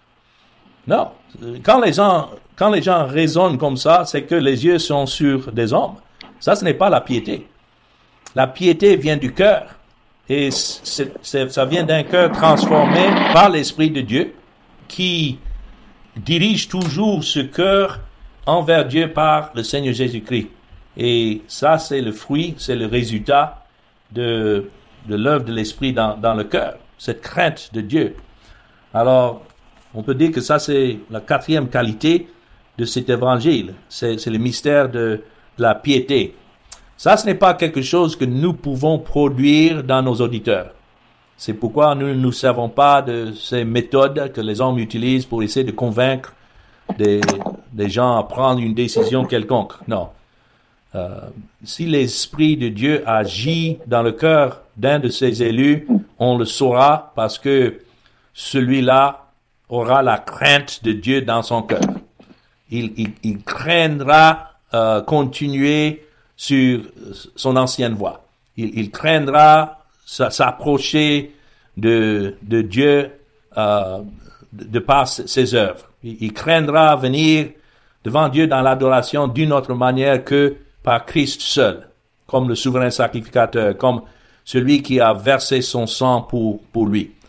A: Non. Quand les gens, quand les gens raisonnent comme ça, c'est que les yeux sont sur des hommes. Ça, ce n'est pas la piété. La piété vient du cœur. Et c'est, c'est, ça vient d'un cœur transformé par l'Esprit de Dieu qui dirige toujours ce cœur envers Dieu par le Seigneur Jésus-Christ. Et ça, c'est le fruit, c'est le résultat de, de l'œuvre de l'Esprit dans, dans le cœur, cette crainte de Dieu. Alors, on peut dire que ça, c'est la quatrième qualité de cet évangile. C'est, c'est le mystère de, de la piété. Ça, ce n'est pas quelque chose que nous pouvons produire dans nos auditeurs. C'est pourquoi nous ne nous servons pas de ces méthodes que les hommes utilisent pour essayer de convaincre des, des gens à prendre une décision quelconque. Non. Euh, si l'Esprit de Dieu agit dans le cœur d'un de ses élus, on le saura parce que celui-là aura la crainte de Dieu dans son cœur. Il, il, il craindra euh, continuer sur son ancienne voie. Il, il craindra s'approcher de, de Dieu euh, de, de par ses œuvres. Il, il craindra venir devant Dieu dans l'adoration d'une autre manière que par Christ seul, comme le souverain sacrificateur, comme celui qui a versé son sang pour, pour lui.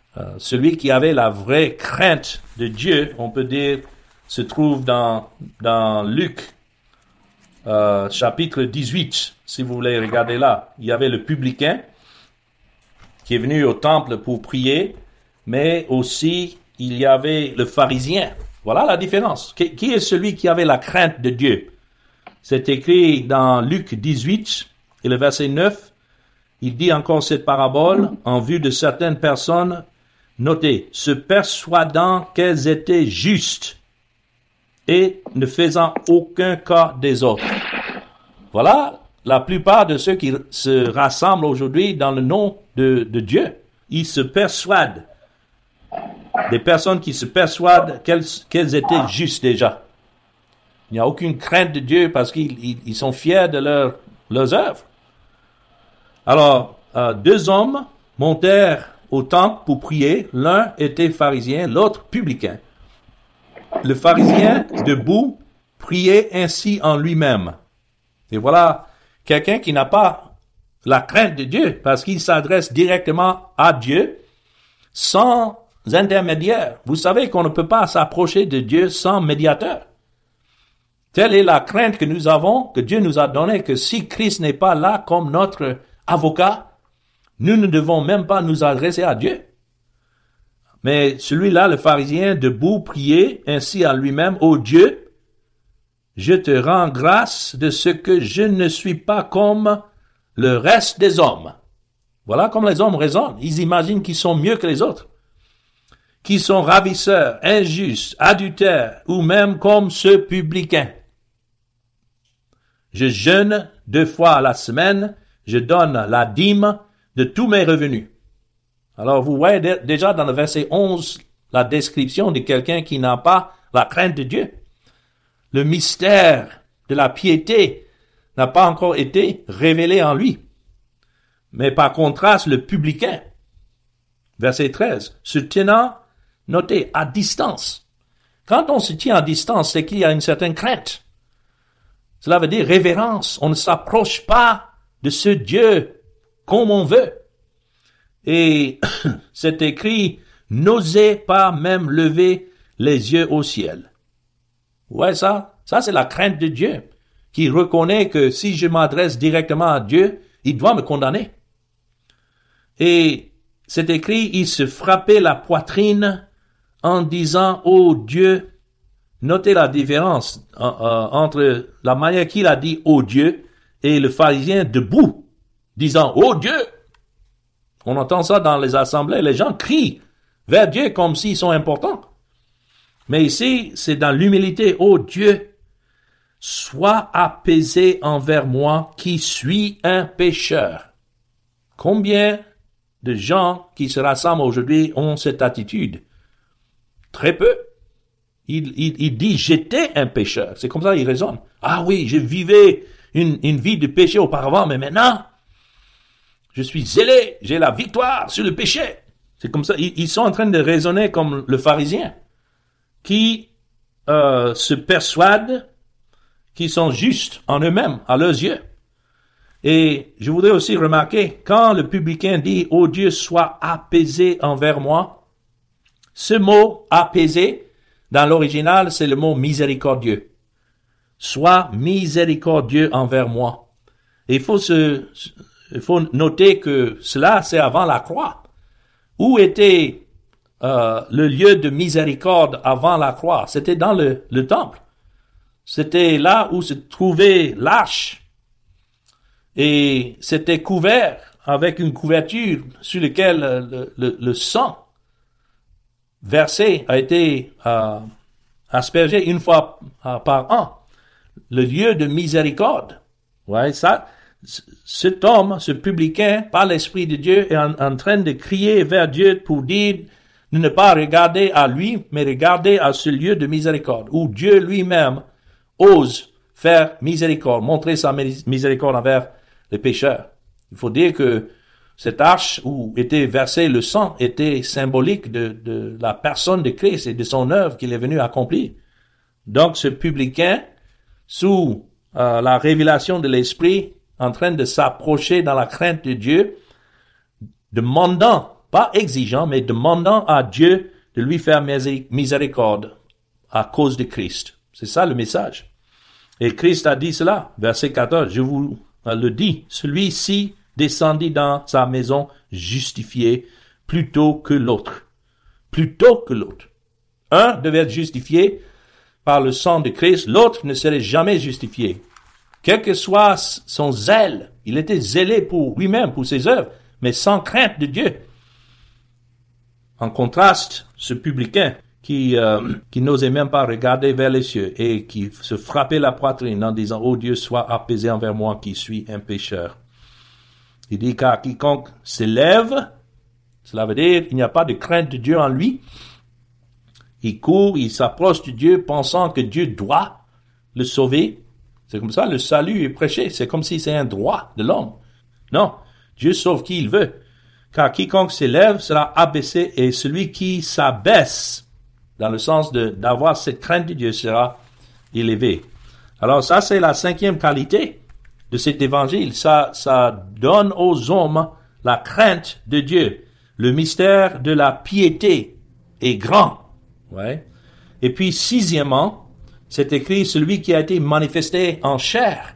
A: Euh, celui qui avait la vraie crainte de Dieu, on peut dire, se trouve dans, dans Luc, euh, chapitre dix-huit, si vous voulez regarder là. Il y avait le publicain qui est venu au temple pour prier, mais aussi il y avait le pharisien. Voilà la différence. Qui, qui est celui qui avait la crainte de Dieu? C'est écrit dans Luc dix-huit et le verset neuf. Il dit encore cette parabole en vue de certaines personnes, notez, se persuadant qu'elles étaient justes et ne faisant aucun cas des autres. Voilà la plupart de ceux qui se rassemblent aujourd'hui dans le nom de, de Dieu. Ils se persuadent. Des personnes qui se persuadent qu'elles, qu'elles étaient justes déjà. Il n'y a aucune crainte de Dieu parce qu'ils ils, ils sont fiers de leur, leurs œuvres. Alors, euh, deux hommes montèrent au temple pour prier. L'un était pharisien, l'autre publicain. Le pharisien, debout, priait ainsi en lui-même. Et voilà quelqu'un qui n'a pas la crainte de Dieu parce qu'il s'adresse directement à Dieu sans intermédiaire. Vous savez qu'on ne peut pas s'approcher de Dieu sans médiateur. Telle est la crainte que nous avons, que Dieu nous a donnée, que si Christ n'est pas là comme notre avocat, nous ne devons même pas nous adresser à Dieu. Mais celui-là, le pharisien, debout, priait ainsi à lui-même, « Ô Dieu, je te rends grâce de ce que je ne suis pas comme le reste des hommes. » Voilà comme les hommes raisonnent. Ils imaginent qu'ils sont mieux que les autres. Qui sont ravisseurs, injustes, adultères, ou même comme ce publicain. Je jeûne deux fois à la semaine, je donne la dîme de tous mes revenus. Alors vous voyez déjà dans le verset onze la description de quelqu'un qui n'a pas la crainte de Dieu. Le mystère de la piété n'a pas encore été révélé en lui. Mais par contraste, le publicain, verset treize, se tenant, notez, à distance. Quand on se tient à distance, c'est qu'il y a une certaine crainte. Cela veut dire révérence. On ne s'approche pas de ce Dieu comme on veut. Et c'est écrit, n'osez pas même lever les yeux au ciel. Ouais, ça, ça c'est la crainte de Dieu, qui reconnaît que si je m'adresse directement à Dieu, il doit me condamner. Et c'est écrit, il se frappait la poitrine en disant, ô Dieu, notez la différence euh, euh, entre la manière qu'il a dit, ô Dieu, et le pharisien debout, disant, ô Dieu. On entend ça dans les assemblées, les gens crient vers Dieu comme s'ils sont importants. Mais ici, c'est dans l'humilité, ô Dieu, sois apaisé envers moi qui suis un pécheur. Combien de gens qui se rassemblent aujourd'hui ont cette attitude? Très peu. Il, il, il dit, j'étais un pécheur. C'est comme ça qu'il raisonne. Ah oui, je vivais une, une vie de péché auparavant, mais maintenant, je suis zélé, j'ai la victoire sur le péché. C'est comme ça. Ils, ils sont en train de raisonner comme le pharisien, qui euh, se persuadent qu'ils sont justes en eux-mêmes, à leurs yeux. Et je voudrais aussi remarquer, quand le publicain dit « Ô Dieu, sois apaisé envers moi », ce mot « apaisé », dans l'original, c'est le mot « miséricordieux ». « Sois miséricordieux envers moi ». Et il faut se, il faut noter que cela, c'est avant la croix. Où était euh, le lieu de miséricorde avant la croix? C'était dans le, le temple. C'était là où se trouvait l'arche. Et c'était couvert avec une couverture sur laquelle le, le, le sang versé a été euh, aspergé une fois euh, par an. Le lieu de miséricorde. Ouais, ça, cet homme, ce publicain, par l'Esprit de Dieu, est en, en train de crier vers Dieu pour dire de ne pas regarder à lui, mais regarder à ce lieu de miséricorde, où Dieu lui-même ose faire miséricorde, montrer sa miséricorde envers les pécheurs. Il faut dire que cette arche où était versé le sang était symbolique de, de la personne de Christ et de son œuvre qu'il est venu accomplir. Donc ce publicain, sous euh, la révélation de l'Esprit, en train de s'approcher dans la crainte de Dieu, demandant pas exigeant, mais demandant à Dieu de lui faire miséricorde à cause de Christ. C'est ça le message. Et Christ a dit cela, verset quatorze, je vous le dis, celui-ci descendit dans sa maison justifié plutôt que l'autre. Plutôt que l'autre. Un devait être justifié par le sang de Christ, l'autre ne serait jamais justifié. Quel que soit son zèle, il était zélé pour lui-même, pour ses œuvres, mais sans crainte de Dieu. En contraste, ce publicain qui euh, qui n'osait même pas regarder vers les cieux et qui se frappait la poitrine en disant « Oh Dieu, sois apaisé envers moi qui suis un pécheur ». Il dit « Car quiconque s'élève », cela veut dire il n'y a pas de crainte de Dieu en lui. Il court, il s'approche de Dieu pensant que Dieu doit le sauver. C'est comme ça, le salut est prêché. C'est comme si c'est un droit de l'homme. Non, Dieu sauve qui il veut. Car quiconque s'élève sera abaissé et celui qui s'abaisse, dans le sens de, d'avoir cette crainte de Dieu, sera élevé. Alors ça, c'est la cinquième qualité de cet évangile. Ça, ça donne aux hommes la crainte de Dieu. Le mystère de la piété est grand. Ouais. Et puis, sixièmement, c'est écrit celui qui a été manifesté en chair.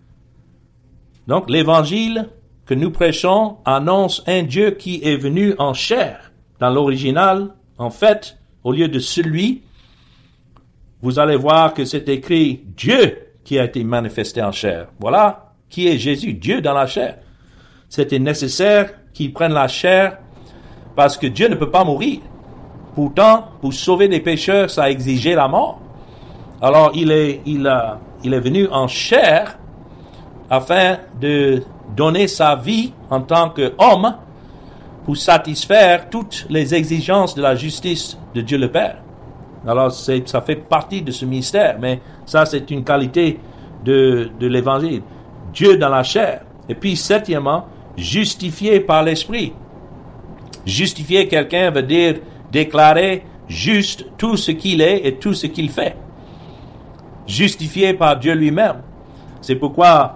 A: Donc, l'évangile que nous prêchons annonce un Dieu qui est venu en chair. Dans l'original, en fait, au lieu de celui, vous allez voir que c'est écrit Dieu qui a été manifesté en chair. Voilà qui est Jésus, Dieu dans la chair. C'était nécessaire qu'il prenne la chair parce que Dieu ne peut pas mourir. Pourtant, pour sauver les pécheurs, ça a exigé la mort. Alors, il est, il a, il est venu en chair afin de donner sa vie en tant qu'homme pour satisfaire toutes les exigences de la justice de Dieu le Père. Alors, c'est, ça fait partie de ce mystère, mais ça, c'est une qualité de, de l'évangile. Dieu dans la chair. Et puis, septièmement, justifié par l'Esprit. Justifier quelqu'un veut dire déclarer juste tout ce qu'il est et tout ce qu'il fait. Justifié par Dieu lui-même. C'est pourquoi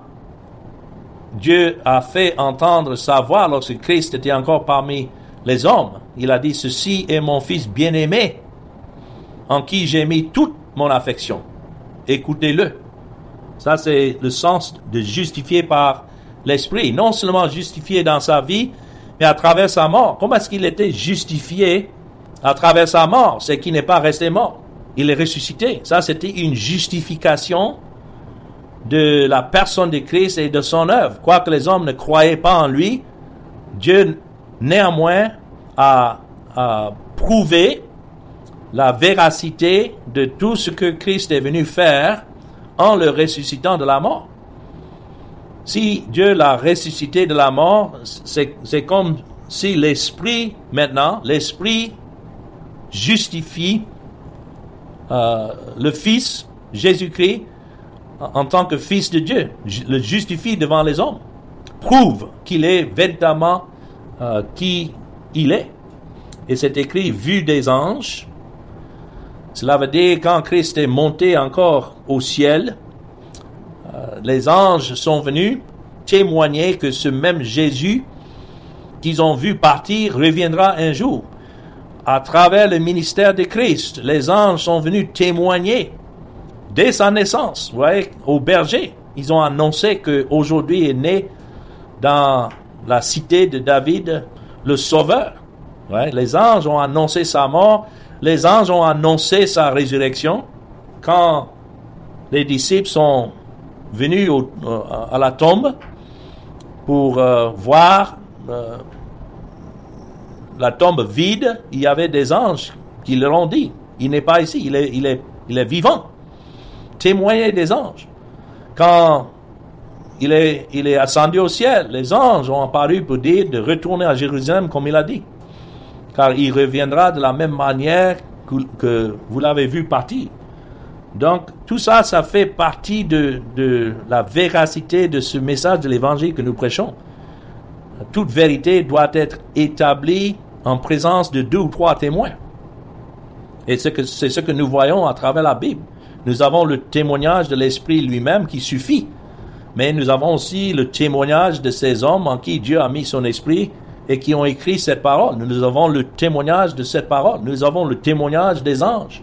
A: Dieu a fait entendre sa voix lorsque Christ était encore parmi les hommes. Il a dit, ceci est mon fils bien-aimé, en qui j'ai mis toute mon affection. Écoutez-le. Ça, c'est le sens de justifier par l'Esprit. Non seulement justifié dans sa vie, mais à travers sa mort. Comment est-ce qu'il était justifié à travers sa mort? C'est qu'il n'est pas resté mort. Il est ressuscité. Ça, c'était une justification de la personne de Christ et de son œuvre. Quoique les hommes ne croyaient pas en lui, Dieu, néanmoins, a, a prouvé la véracité de tout ce que Christ est venu faire en le ressuscitant de la mort. Si Dieu l'a ressuscité de la mort, c'est, c'est comme si l'Esprit, maintenant, l'Esprit justifie euh, le Fils, Jésus-Christ, en tant que Fils de Dieu, le justifie devant les hommes, prouve qu'il est véritablement euh, qui il est. Et c'est écrit, vu des anges. Cela veut dire quand Christ est monté encore au ciel, euh, les anges sont venus témoigner que ce même Jésus qu'ils ont vu partir reviendra un jour. À travers le ministère de Christ, les anges sont venus témoigner dès sa naissance, vous voyez, au berger. Ils ont annoncé qu'aujourd'hui est né dans la cité de David le Sauveur. Ouais, les anges ont annoncé sa mort. Les anges ont annoncé sa résurrection. Quand les disciples sont venus au, euh, à la tombe pour euh, voir euh, la tombe vide, il y avait des anges qui leur ont dit, il n'est pas ici, il est, il est, il est vivant. Témoigner des anges. Quand il est, il est ascendu au ciel, les anges ont apparu pour dire de retourner à Jérusalem comme il a dit. Car il reviendra de la même manière que, que vous l'avez vu partir. Donc, tout ça, ça fait partie de, de la véracité de ce message de l'évangile que nous prêchons. Toute vérité doit être établie en présence de deux ou trois témoins. Et c'est, que, c'est ce que nous voyons à travers la Bible. Nous avons le témoignage de l'Esprit lui-même qui suffit. Mais nous avons aussi le témoignage de ces hommes en qui Dieu a mis son Esprit et qui ont écrit cette parole. Nous avons le témoignage de cette parole. Nous avons le témoignage des anges.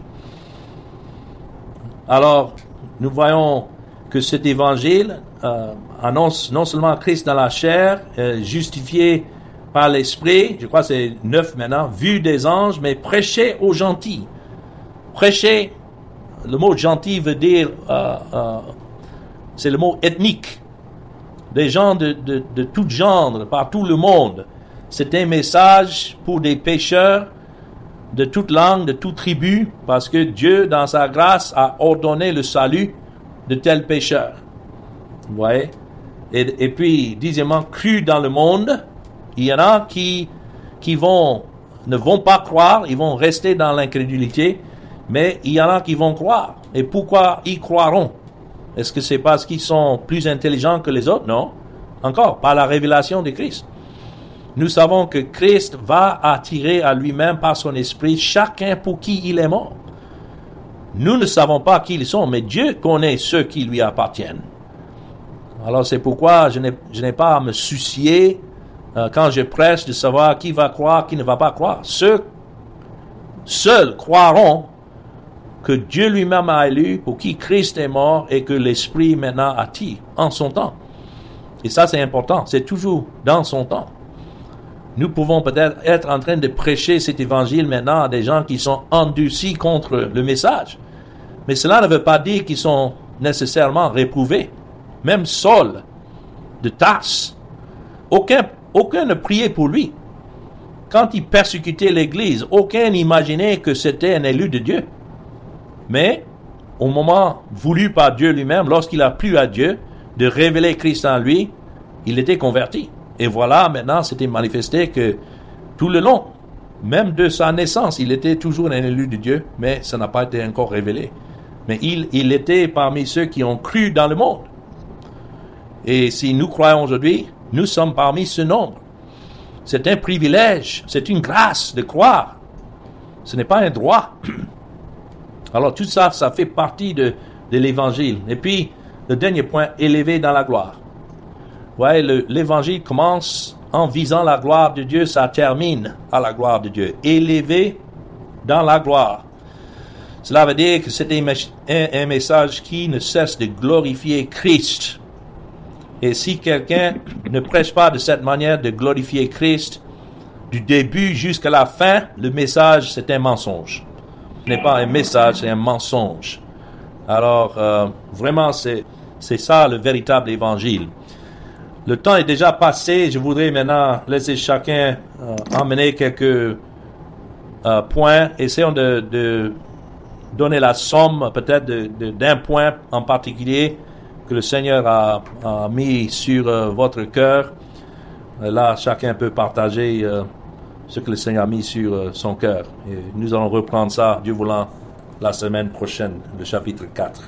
A: Alors, nous voyons que cet évangile euh, annonce non seulement Christ dans la chair, euh, justifié par l'esprit, je crois que c'est neuf maintenant, vu des anges, mais prêché aux gentils. Prêcher, le mot gentil veut dire, euh, euh, c'est le mot ethnique. Des gens de, de, de tout genre, par tout le monde. C'est un message pour des pécheurs de toute langue, de toute tribu, parce que Dieu, dans sa grâce, a ordonné le salut de tels pécheurs. Vous voyez? Et, et puis, dixièmement, cru dans le monde, il y en a qui, qui vont, ne vont pas croire, ils vont rester dans l'incrédulité, mais il y en a qui vont croire. Et pourquoi ils croiront? Est-ce que c'est parce qu'ils sont plus intelligents que les autres? Non. Encore, par la révélation de Christ. Nous savons que Christ va attirer à lui-même par son esprit chacun pour qui il est mort. Nous ne savons pas qui ils sont, mais Dieu connaît ceux qui lui appartiennent. Alors c'est pourquoi je n'ai, je n'ai pas à me soucier euh, quand je prêche de savoir qui va croire, qui ne va pas croire. Ceux seuls croiront que Dieu lui-même a élu, pour qui Christ est mort et que l'Esprit maintenant attire en son temps. Et ça c'est important, c'est toujours dans son temps. Nous pouvons peut-être être en train de prêcher cet évangile maintenant à des gens qui sont endurcis contre le message. Mais cela ne veut pas dire qu'ils sont nécessairement réprouvés. Même Saul, de Tarse, aucun, aucun ne priait pour lui. Quand il persécutait l'Église, aucun n'imaginait que c'était un élu de Dieu. Mais, au moment voulu par Dieu lui-même, lorsqu'il a plu à Dieu de révéler Christ en lui, il était converti. Et voilà, maintenant, c'était manifesté que tout le long, même de sa naissance, il était toujours un élu de Dieu, mais ça n'a pas été encore révélé. Mais il, il était parmi ceux qui ont cru dans le monde. Et si nous croyons aujourd'hui, nous sommes parmi ce nombre. C'est un privilège, c'est une grâce de croire. Ce n'est pas un droit. Alors tout ça, ça fait partie de, de l'évangile. Et puis, le dernier point, élevé dans la gloire. Ouais, le, l'évangile commence en visant la gloire de Dieu, ça termine à la gloire de Dieu. Élevé dans la gloire. Cela veut dire que c'est un, un, un message qui ne cesse de glorifier Christ. Et si quelqu'un ne prêche pas de cette manière de glorifier Christ, du début jusqu'à la fin, le message c'est un mensonge. Ce n'est pas un message, c'est un mensonge. Alors, euh, vraiment, c'est, c'est ça le véritable évangile. Le temps est déjà passé. Je voudrais maintenant laisser chacun euh, emmener quelques euh, points. Essayons de, de donner la somme peut-être de, de, d'un point en particulier que le Seigneur a, a mis sur euh, votre cœur. Euh, là, chacun peut partager euh, ce que le Seigneur a mis sur euh, son cœur. Et nous allons reprendre ça, Dieu voulant, la semaine prochaine, le chapitre quatre.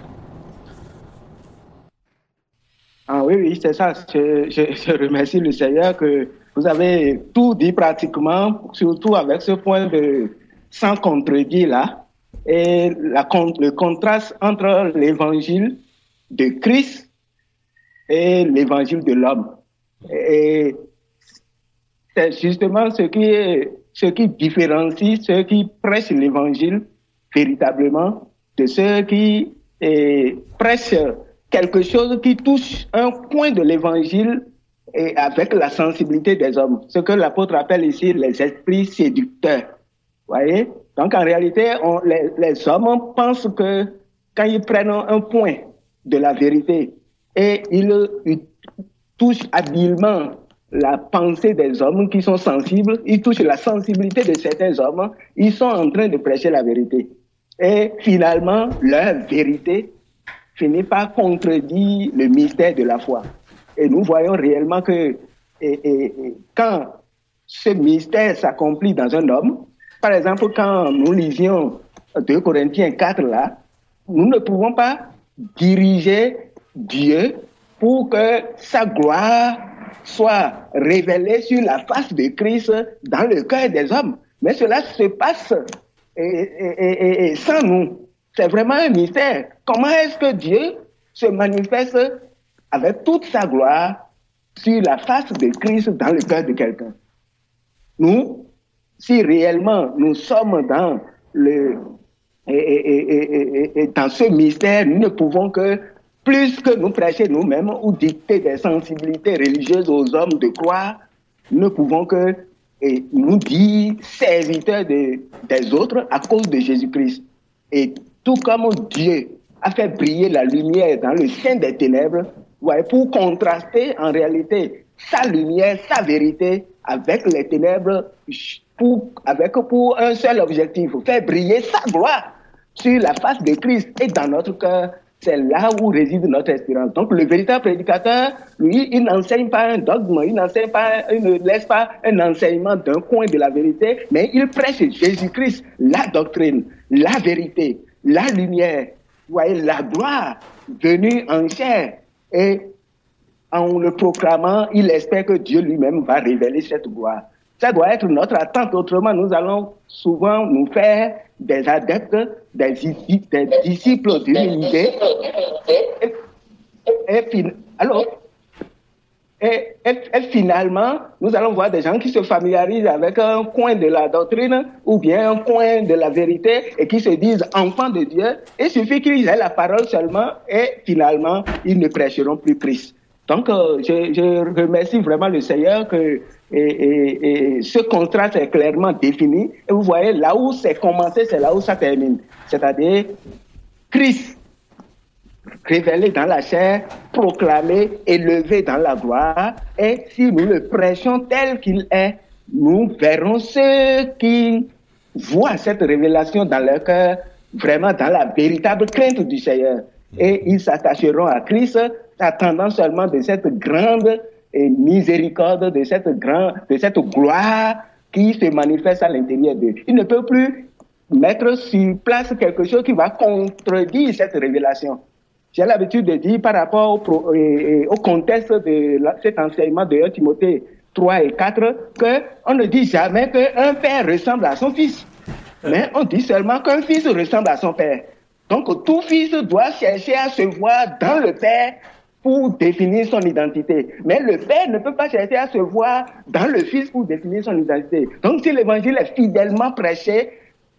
B: Ah oui, oui, c'est ça. Je, je, je remercie le Seigneur que vous avez tout dit pratiquement, surtout avec ce point de sans contredit là, et la, le contraste entre l'évangile de Christ et l'évangile de l'homme. Et c'est justement ce qui est, ce qui différencie ceux qui prêchent l'évangile véritablement de ceux qui eh, prêchent quelque chose qui touche un point de l'évangile et avec la sensibilité des hommes. Ce que l'apôtre appelle ici les esprits séducteurs. Voyez? Donc en réalité, on, les, les hommes pensent que quand ils prennent un point de la vérité et ils, ils touchent habilement la pensée des hommes qui sont sensibles, ils touchent la sensibilité de certains hommes, ils sont en train de prêcher la vérité. Et finalement, leur vérité finit par contredire le mystère de la foi. Et nous voyons réellement que et, et, et, quand ce mystère s'accomplit dans un homme, par exemple, quand nous lisions deux Corinthiens quatre là, nous ne pouvons pas diriger Dieu pour que sa gloire soit révélée sur la face de Christ dans le cœur des hommes. Mais cela se passe et, et, et, et sans nous. C'est vraiment un mystère. Comment est-ce que Dieu se manifeste avec toute sa gloire sur la face de Christ dans le cœur de quelqu'un? nous, si réellement nous sommes dans le et, et, et, et, et dans ce mystère, nous ne pouvons que plus que nous prêcher nous-mêmes ou dicter des sensibilités religieuses aux hommes de croire, nous ne pouvons que et, nous dire serviteurs de, des autres à cause de Jésus-Christ. Et tout comme Dieu a fait briller la lumière dans le sein des ténèbres, ouais, pour contraster en réalité sa lumière, sa vérité avec les ténèbres, pour, avec, pour un seul objectif, faire briller sa gloire sur la face de Christ et dans notre cœur. C'est là où réside notre espérance. Donc, le véritable prédicateur, lui, il n'enseigne pas un dogme, il n'enseigne pas, il ne laisse pas un enseignement d'un coin de la vérité, mais il prêche Jésus-Christ, la doctrine, la vérité, la lumière, vous voyez, la gloire venue en chair. Et en le proclamant, il espère que Dieu lui-même va révéler cette gloire. Ça doit être notre attente. Autrement, nous allons souvent nous faire des adeptes, des, des disciples d'humilité. Et, et, et, alors, et, et, et finalement, nous allons voir des gens qui se familiarisent avec un coin de la doctrine ou bien un coin de la vérité et qui se disent enfants de Dieu. Il suffit qu'ils aient la parole seulement et finalement, ils ne prêcheront plus Christ. Donc, euh, je, je remercie vraiment le Seigneur que et, et, et ce contraste est clairement défini. Et vous voyez, là où c'est commencé, c'est là où ça termine. C'est-à-dire, Christ révélé dans la chair, proclamé, élevé dans la gloire. Et si nous le prêchons tel qu'il est, nous verrons ceux qui voient cette révélation dans leur cœur, vraiment dans la véritable crainte du Seigneur. Et ils s'attacheront à Christ, attendant seulement de cette grande et miséricorde, de cette grande, de cette gloire qui se manifeste à l'intérieur d'eux. Il ne peut plus mettre sur place quelque chose qui va contredire cette révélation. J'ai l'habitude de dire par rapport au, pro, et, au contexte de la, cet enseignement de un Timothée trois et quatre, qu'on ne dit jamais qu'un père ressemble à son fils, mais on dit seulement qu'un fils ressemble à son père. Donc tout fils doit chercher à se voir dans le père pour définir son identité. Mais le père ne peut pas chercher à se voir dans le fils pour définir son identité. Donc si l'évangile est fidèlement prêché,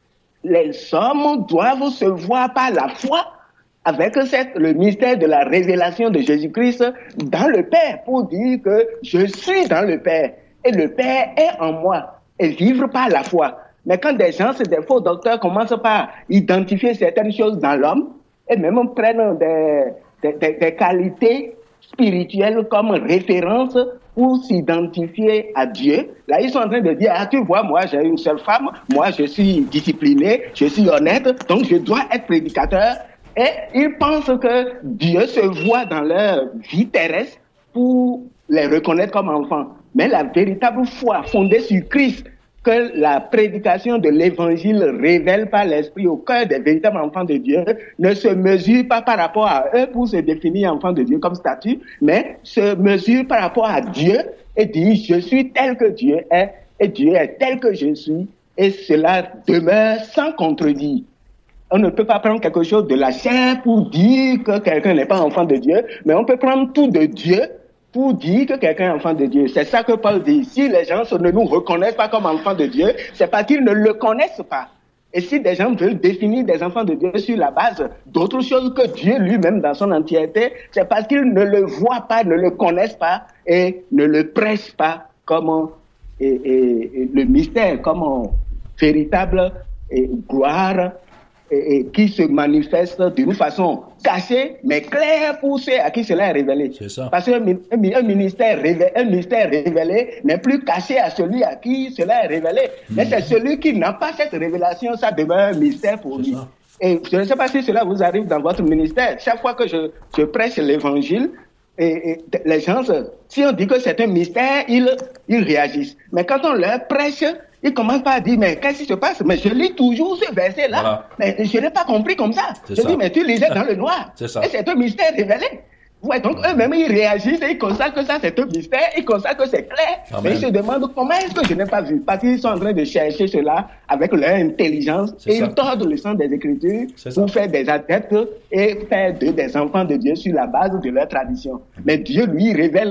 B: les hommes doivent se voir par la foi avec cette, le mystère de la révélation de Jésus-Christ dans le Père pour dire que je suis dans le Père et le Père est en moi et vivre par la foi. Mais quand des gens, c'est des faux docteurs, commencent par identifier certaines choses dans l'homme et même prennent des, des, des, des qualités spirituelles comme référence pour s'identifier à Dieu, là ils sont en train de dire, ah tu vois, moi j'ai une seule femme, moi je suis discipliné, je suis honnête, donc je dois être prédicateur. Et ils pensent que Dieu se voit dans leur vie terrestre pour les reconnaître comme enfants. Mais la véritable foi fondée sur Christ, que la prédication de l'évangile révèle par l'esprit au cœur des véritables enfants de Dieu, ne se mesure pas par rapport à eux pour se définir enfants de Dieu comme statut, mais se mesure par rapport à Dieu et dit, je suis tel que Dieu est et Dieu est tel que je suis, et cela demeure sans contredit. On ne peut pas prendre quelque chose de la chair pour dire que quelqu'un n'est pas enfant de Dieu, mais on peut prendre tout de Dieu pour dire que quelqu'un est enfant de Dieu. C'est ça que Paul dit. Si les gens ne nous reconnaissent pas comme enfants de Dieu, c'est parce qu'ils ne le connaissent pas. Et si des gens veulent définir des enfants de Dieu sur la base d'autres choses que Dieu lui-même dans son entièreté, c'est parce qu'ils ne le voient pas, ne le connaissent pas et ne le prêchent pas comme et, et, et le mystère, comme véritable et gloire et, et qui se manifeste d'une façon cachée, mais claire pour ceux à qui cela est révélé.
A: C'est ça.
B: Parce qu'un un ministère révélé, un mystère révélé n'est plus caché à celui à qui cela est révélé. Mmh. Mais c'est celui qui n'a pas cette révélation, ça demeure un mystère pour lui. Ça. Et je ne sais pas si cela vous arrive dans votre ministère. Chaque fois que je, je prêche l'évangile, et, et les gens, si on dit que c'est un mystère, ils, ils réagissent. Mais quand on leur prêche, ils commencent par dire, mais qu'est-ce qui se passe? Mais je lis toujours ce verset-là. Voilà. Mais je n'ai pas compris comme ça. C'est je ça. dis, mais tu lisais dans le noir. C'est ça. Et c'est un mystère révélé. Ouais, donc ouais. eux-mêmes, ils réagissent et ils constatent que ça, c'est un mystère, ils constatent que c'est clair. Amen. Mais ils se demandent comment est-ce que je n'ai pas vu. Parce qu'ils sont en train de chercher cela avec leur intelligence c'est et ça. Ils tordent le sens des Écritures c'est pour ça. Faire des adeptes et faire d'eux des enfants de Dieu sur la base de leur tradition. Mais Dieu, lui, révèle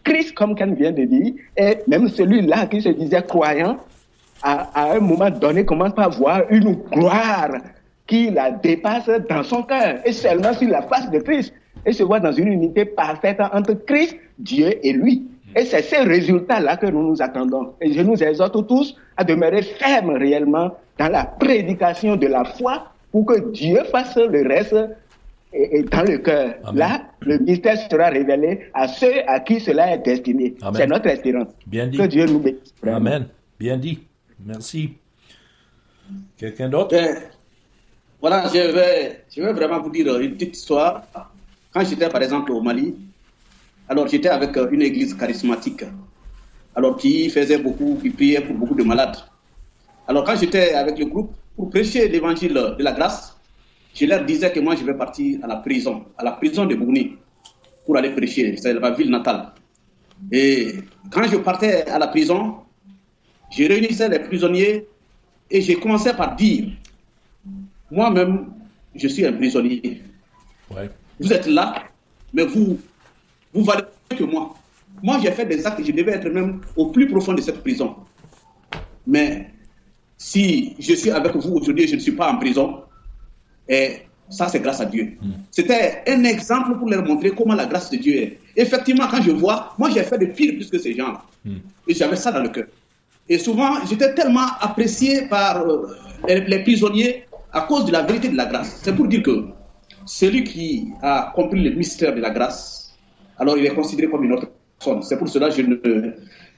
B: Christ, comme Ken vient de dire, et même celui-là qui se disait croyant, à, à un moment donné, commence par voir une gloire qui la dépasse dans son cœur, et seulement sur la face de Christ, et se voit dans une unité parfaite entre Christ, Dieu et lui. Et c'est ces résultats-là que nous nous attendons. Et je nous exhorte tous à demeurer fermes réellement dans la prédication de la foi pour que Dieu fasse le reste et, et dans le cœur. Amen. Là, le mystère sera révélé à ceux à qui cela est destiné. Amen. C'est notre espérance.
A: Bien dit.
B: Que Dieu nous bénisse.
A: Amen. Bien dit. Merci. Quelqu'un d'autre?
C: Ben, voilà, je vais, je vais vraiment vous dire une petite histoire. Quand j'étais par exemple au Mali, alors j'étais avec une église charismatique, alors qui faisait beaucoup, qui priait pour beaucoup de malades. Alors quand j'étais avec le groupe pour prêcher l'évangile de la grâce, je leur disais que moi je vais partir à la prison, à la prison de Bougni, pour aller prêcher, c'est ma ville natale. Et quand je partais à la prison, je réunissais les prisonniers et j'ai commencé par dire, moi-même, je suis un prisonnier. Ouais. Vous êtes là, mais vous, vous valez que moi. Moi, j'ai fait des actes, je devais être même au plus profond de cette prison. Mais si je suis avec vous aujourd'hui, je ne suis pas en prison, et ça, c'est grâce à Dieu. Mm. C'était un exemple pour leur montrer comment la grâce de Dieu est. Effectivement, quand je vois, moi, j'ai fait de pire plus que ces gens. Mm. Et j'avais ça dans le cœur. Et souvent, j'étais tellement apprécié par euh, les, les prisonniers à cause de la vérité de la grâce. C'est pour dire que celui qui a compris le mystère de la grâce, alors il est considéré comme une autre personne. C'est pour cela que je, ne,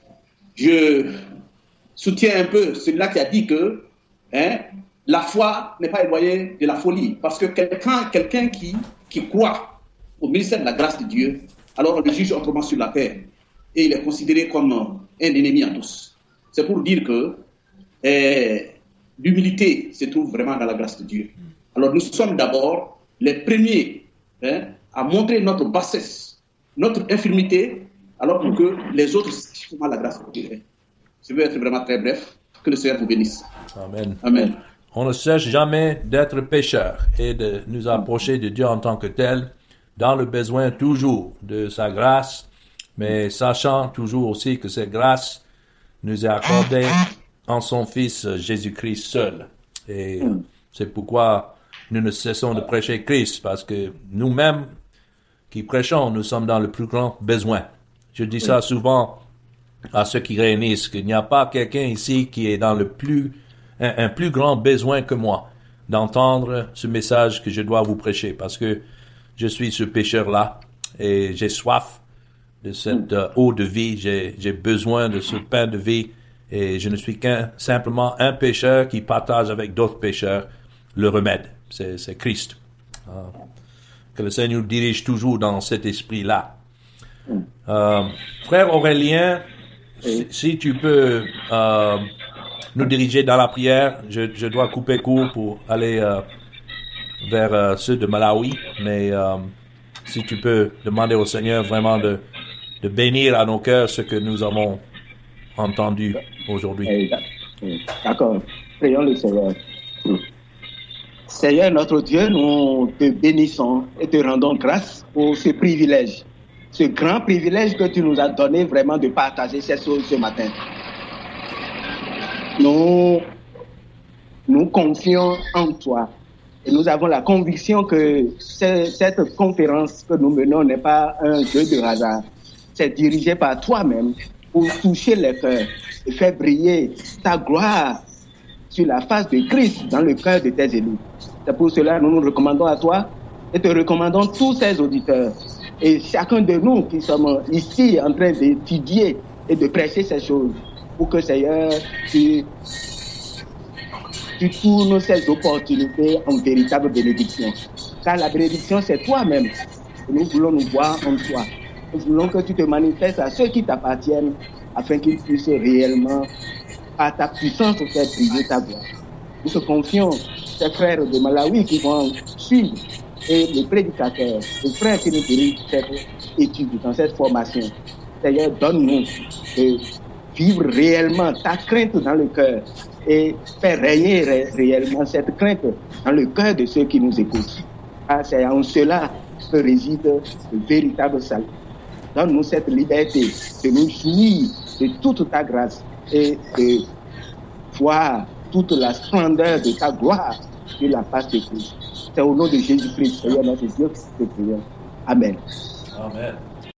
C: je soutiens un peu celui-là qui a dit que hein, la foi n'est pas éloignée de la folie. Parce que quelqu'un, quelqu'un qui, qui croit au mystère de la grâce de Dieu, alors on le juge autrement sur la terre. Et il est considéré comme un ennemi à tous. C'est pour dire que eh, l'humilité se trouve vraiment dans la grâce de Dieu. Alors nous sommes d'abord les premiers hein, à montrer notre bassesse, notre infirmité, alors pour que les autres sachent comment la grâce de Dieu est. Je veux être vraiment très bref. Que le Seigneur vous bénisse.
A: Amen.
C: Amen.
A: On ne cesse jamais d'être pécheurs et de nous approcher de Dieu en tant que tel, dans le besoin toujours de sa grâce, mais sachant toujours aussi que cette grâce nous est accordée en son Fils Jésus-Christ seul. Et c'est pourquoi nous ne cessons de prêcher Christ, parce que nous-mêmes qui prêchons, nous sommes dans le plus grand besoin. Je dis ça souvent à ceux qui réunissent, qu'il n'y a pas quelqu'un ici qui est dans le plus, un, un plus grand besoin que moi d'entendre ce message que je dois vous prêcher, parce que je suis ce pécheur-là et j'ai soif de cette euh, eau de vie, j'ai, j'ai besoin de ce pain de vie et je ne suis qu'un, simplement un pécheur qui partage avec d'autres pécheurs le remède, c'est, c'est Christ. Euh, que le Seigneur nous dirige toujours dans cet esprit-là. Euh, frère Aurélien, si, si tu peux euh, nous diriger dans la prière, je, je dois couper court pour aller euh, vers euh, ceux de Malawi, mais euh, si tu peux demander au Seigneur vraiment de, de bénir à nos cœurs ce que nous avons entendu aujourd'hui.
B: D'accord, prions le Seigneur. Seigneur notre Dieu, nous te bénissons et te rendons grâce pour ce privilège, ce grand privilège que tu nous as donné vraiment de partager ces choses ce matin. Nous nous confions en toi et nous avons la conviction que cette conférence que nous menons n'est pas un jeu de hasard. C'est dirigé par toi-même pour toucher les cœurs et faire briller ta gloire sur la face de Christ dans le cœur de tes élus. C'est pour cela que nous nous recommandons à toi et te recommandons tous ces auditeurs et chacun de nous qui sommes ici en train d'étudier et de prêcher ces choses pour que Seigneur, tu, tu tournes ces opportunités en véritable bénédiction. Car la bénédiction, c'est toi-même. Et nous voulons nous voir en toi. Nous voulons que tu te manifestes à ceux qui t'appartiennent afin qu'ils puissent réellement, par ta puissance, faire briller ta gloire. Nous te confions ces frères de Malawi qui vont suivre et les prédicateurs, les frères qui nous dirigent cette étude, dans cette formation. Seigneur, donne-nous de vivre réellement ta crainte dans le cœur et faire régner ré- réellement cette crainte dans le cœur de ceux qui nous écoutent. Ah, c'est en cela que réside le véritable salut. donne-nous cette liberté de nous jouir de toute ta grâce et de voir toute la splendeur de ta gloire sur la face de Christ. C'est au nom de Jésus-Christ, Seigneur notre Dieu, que je te prie. Amen.
A: Amen.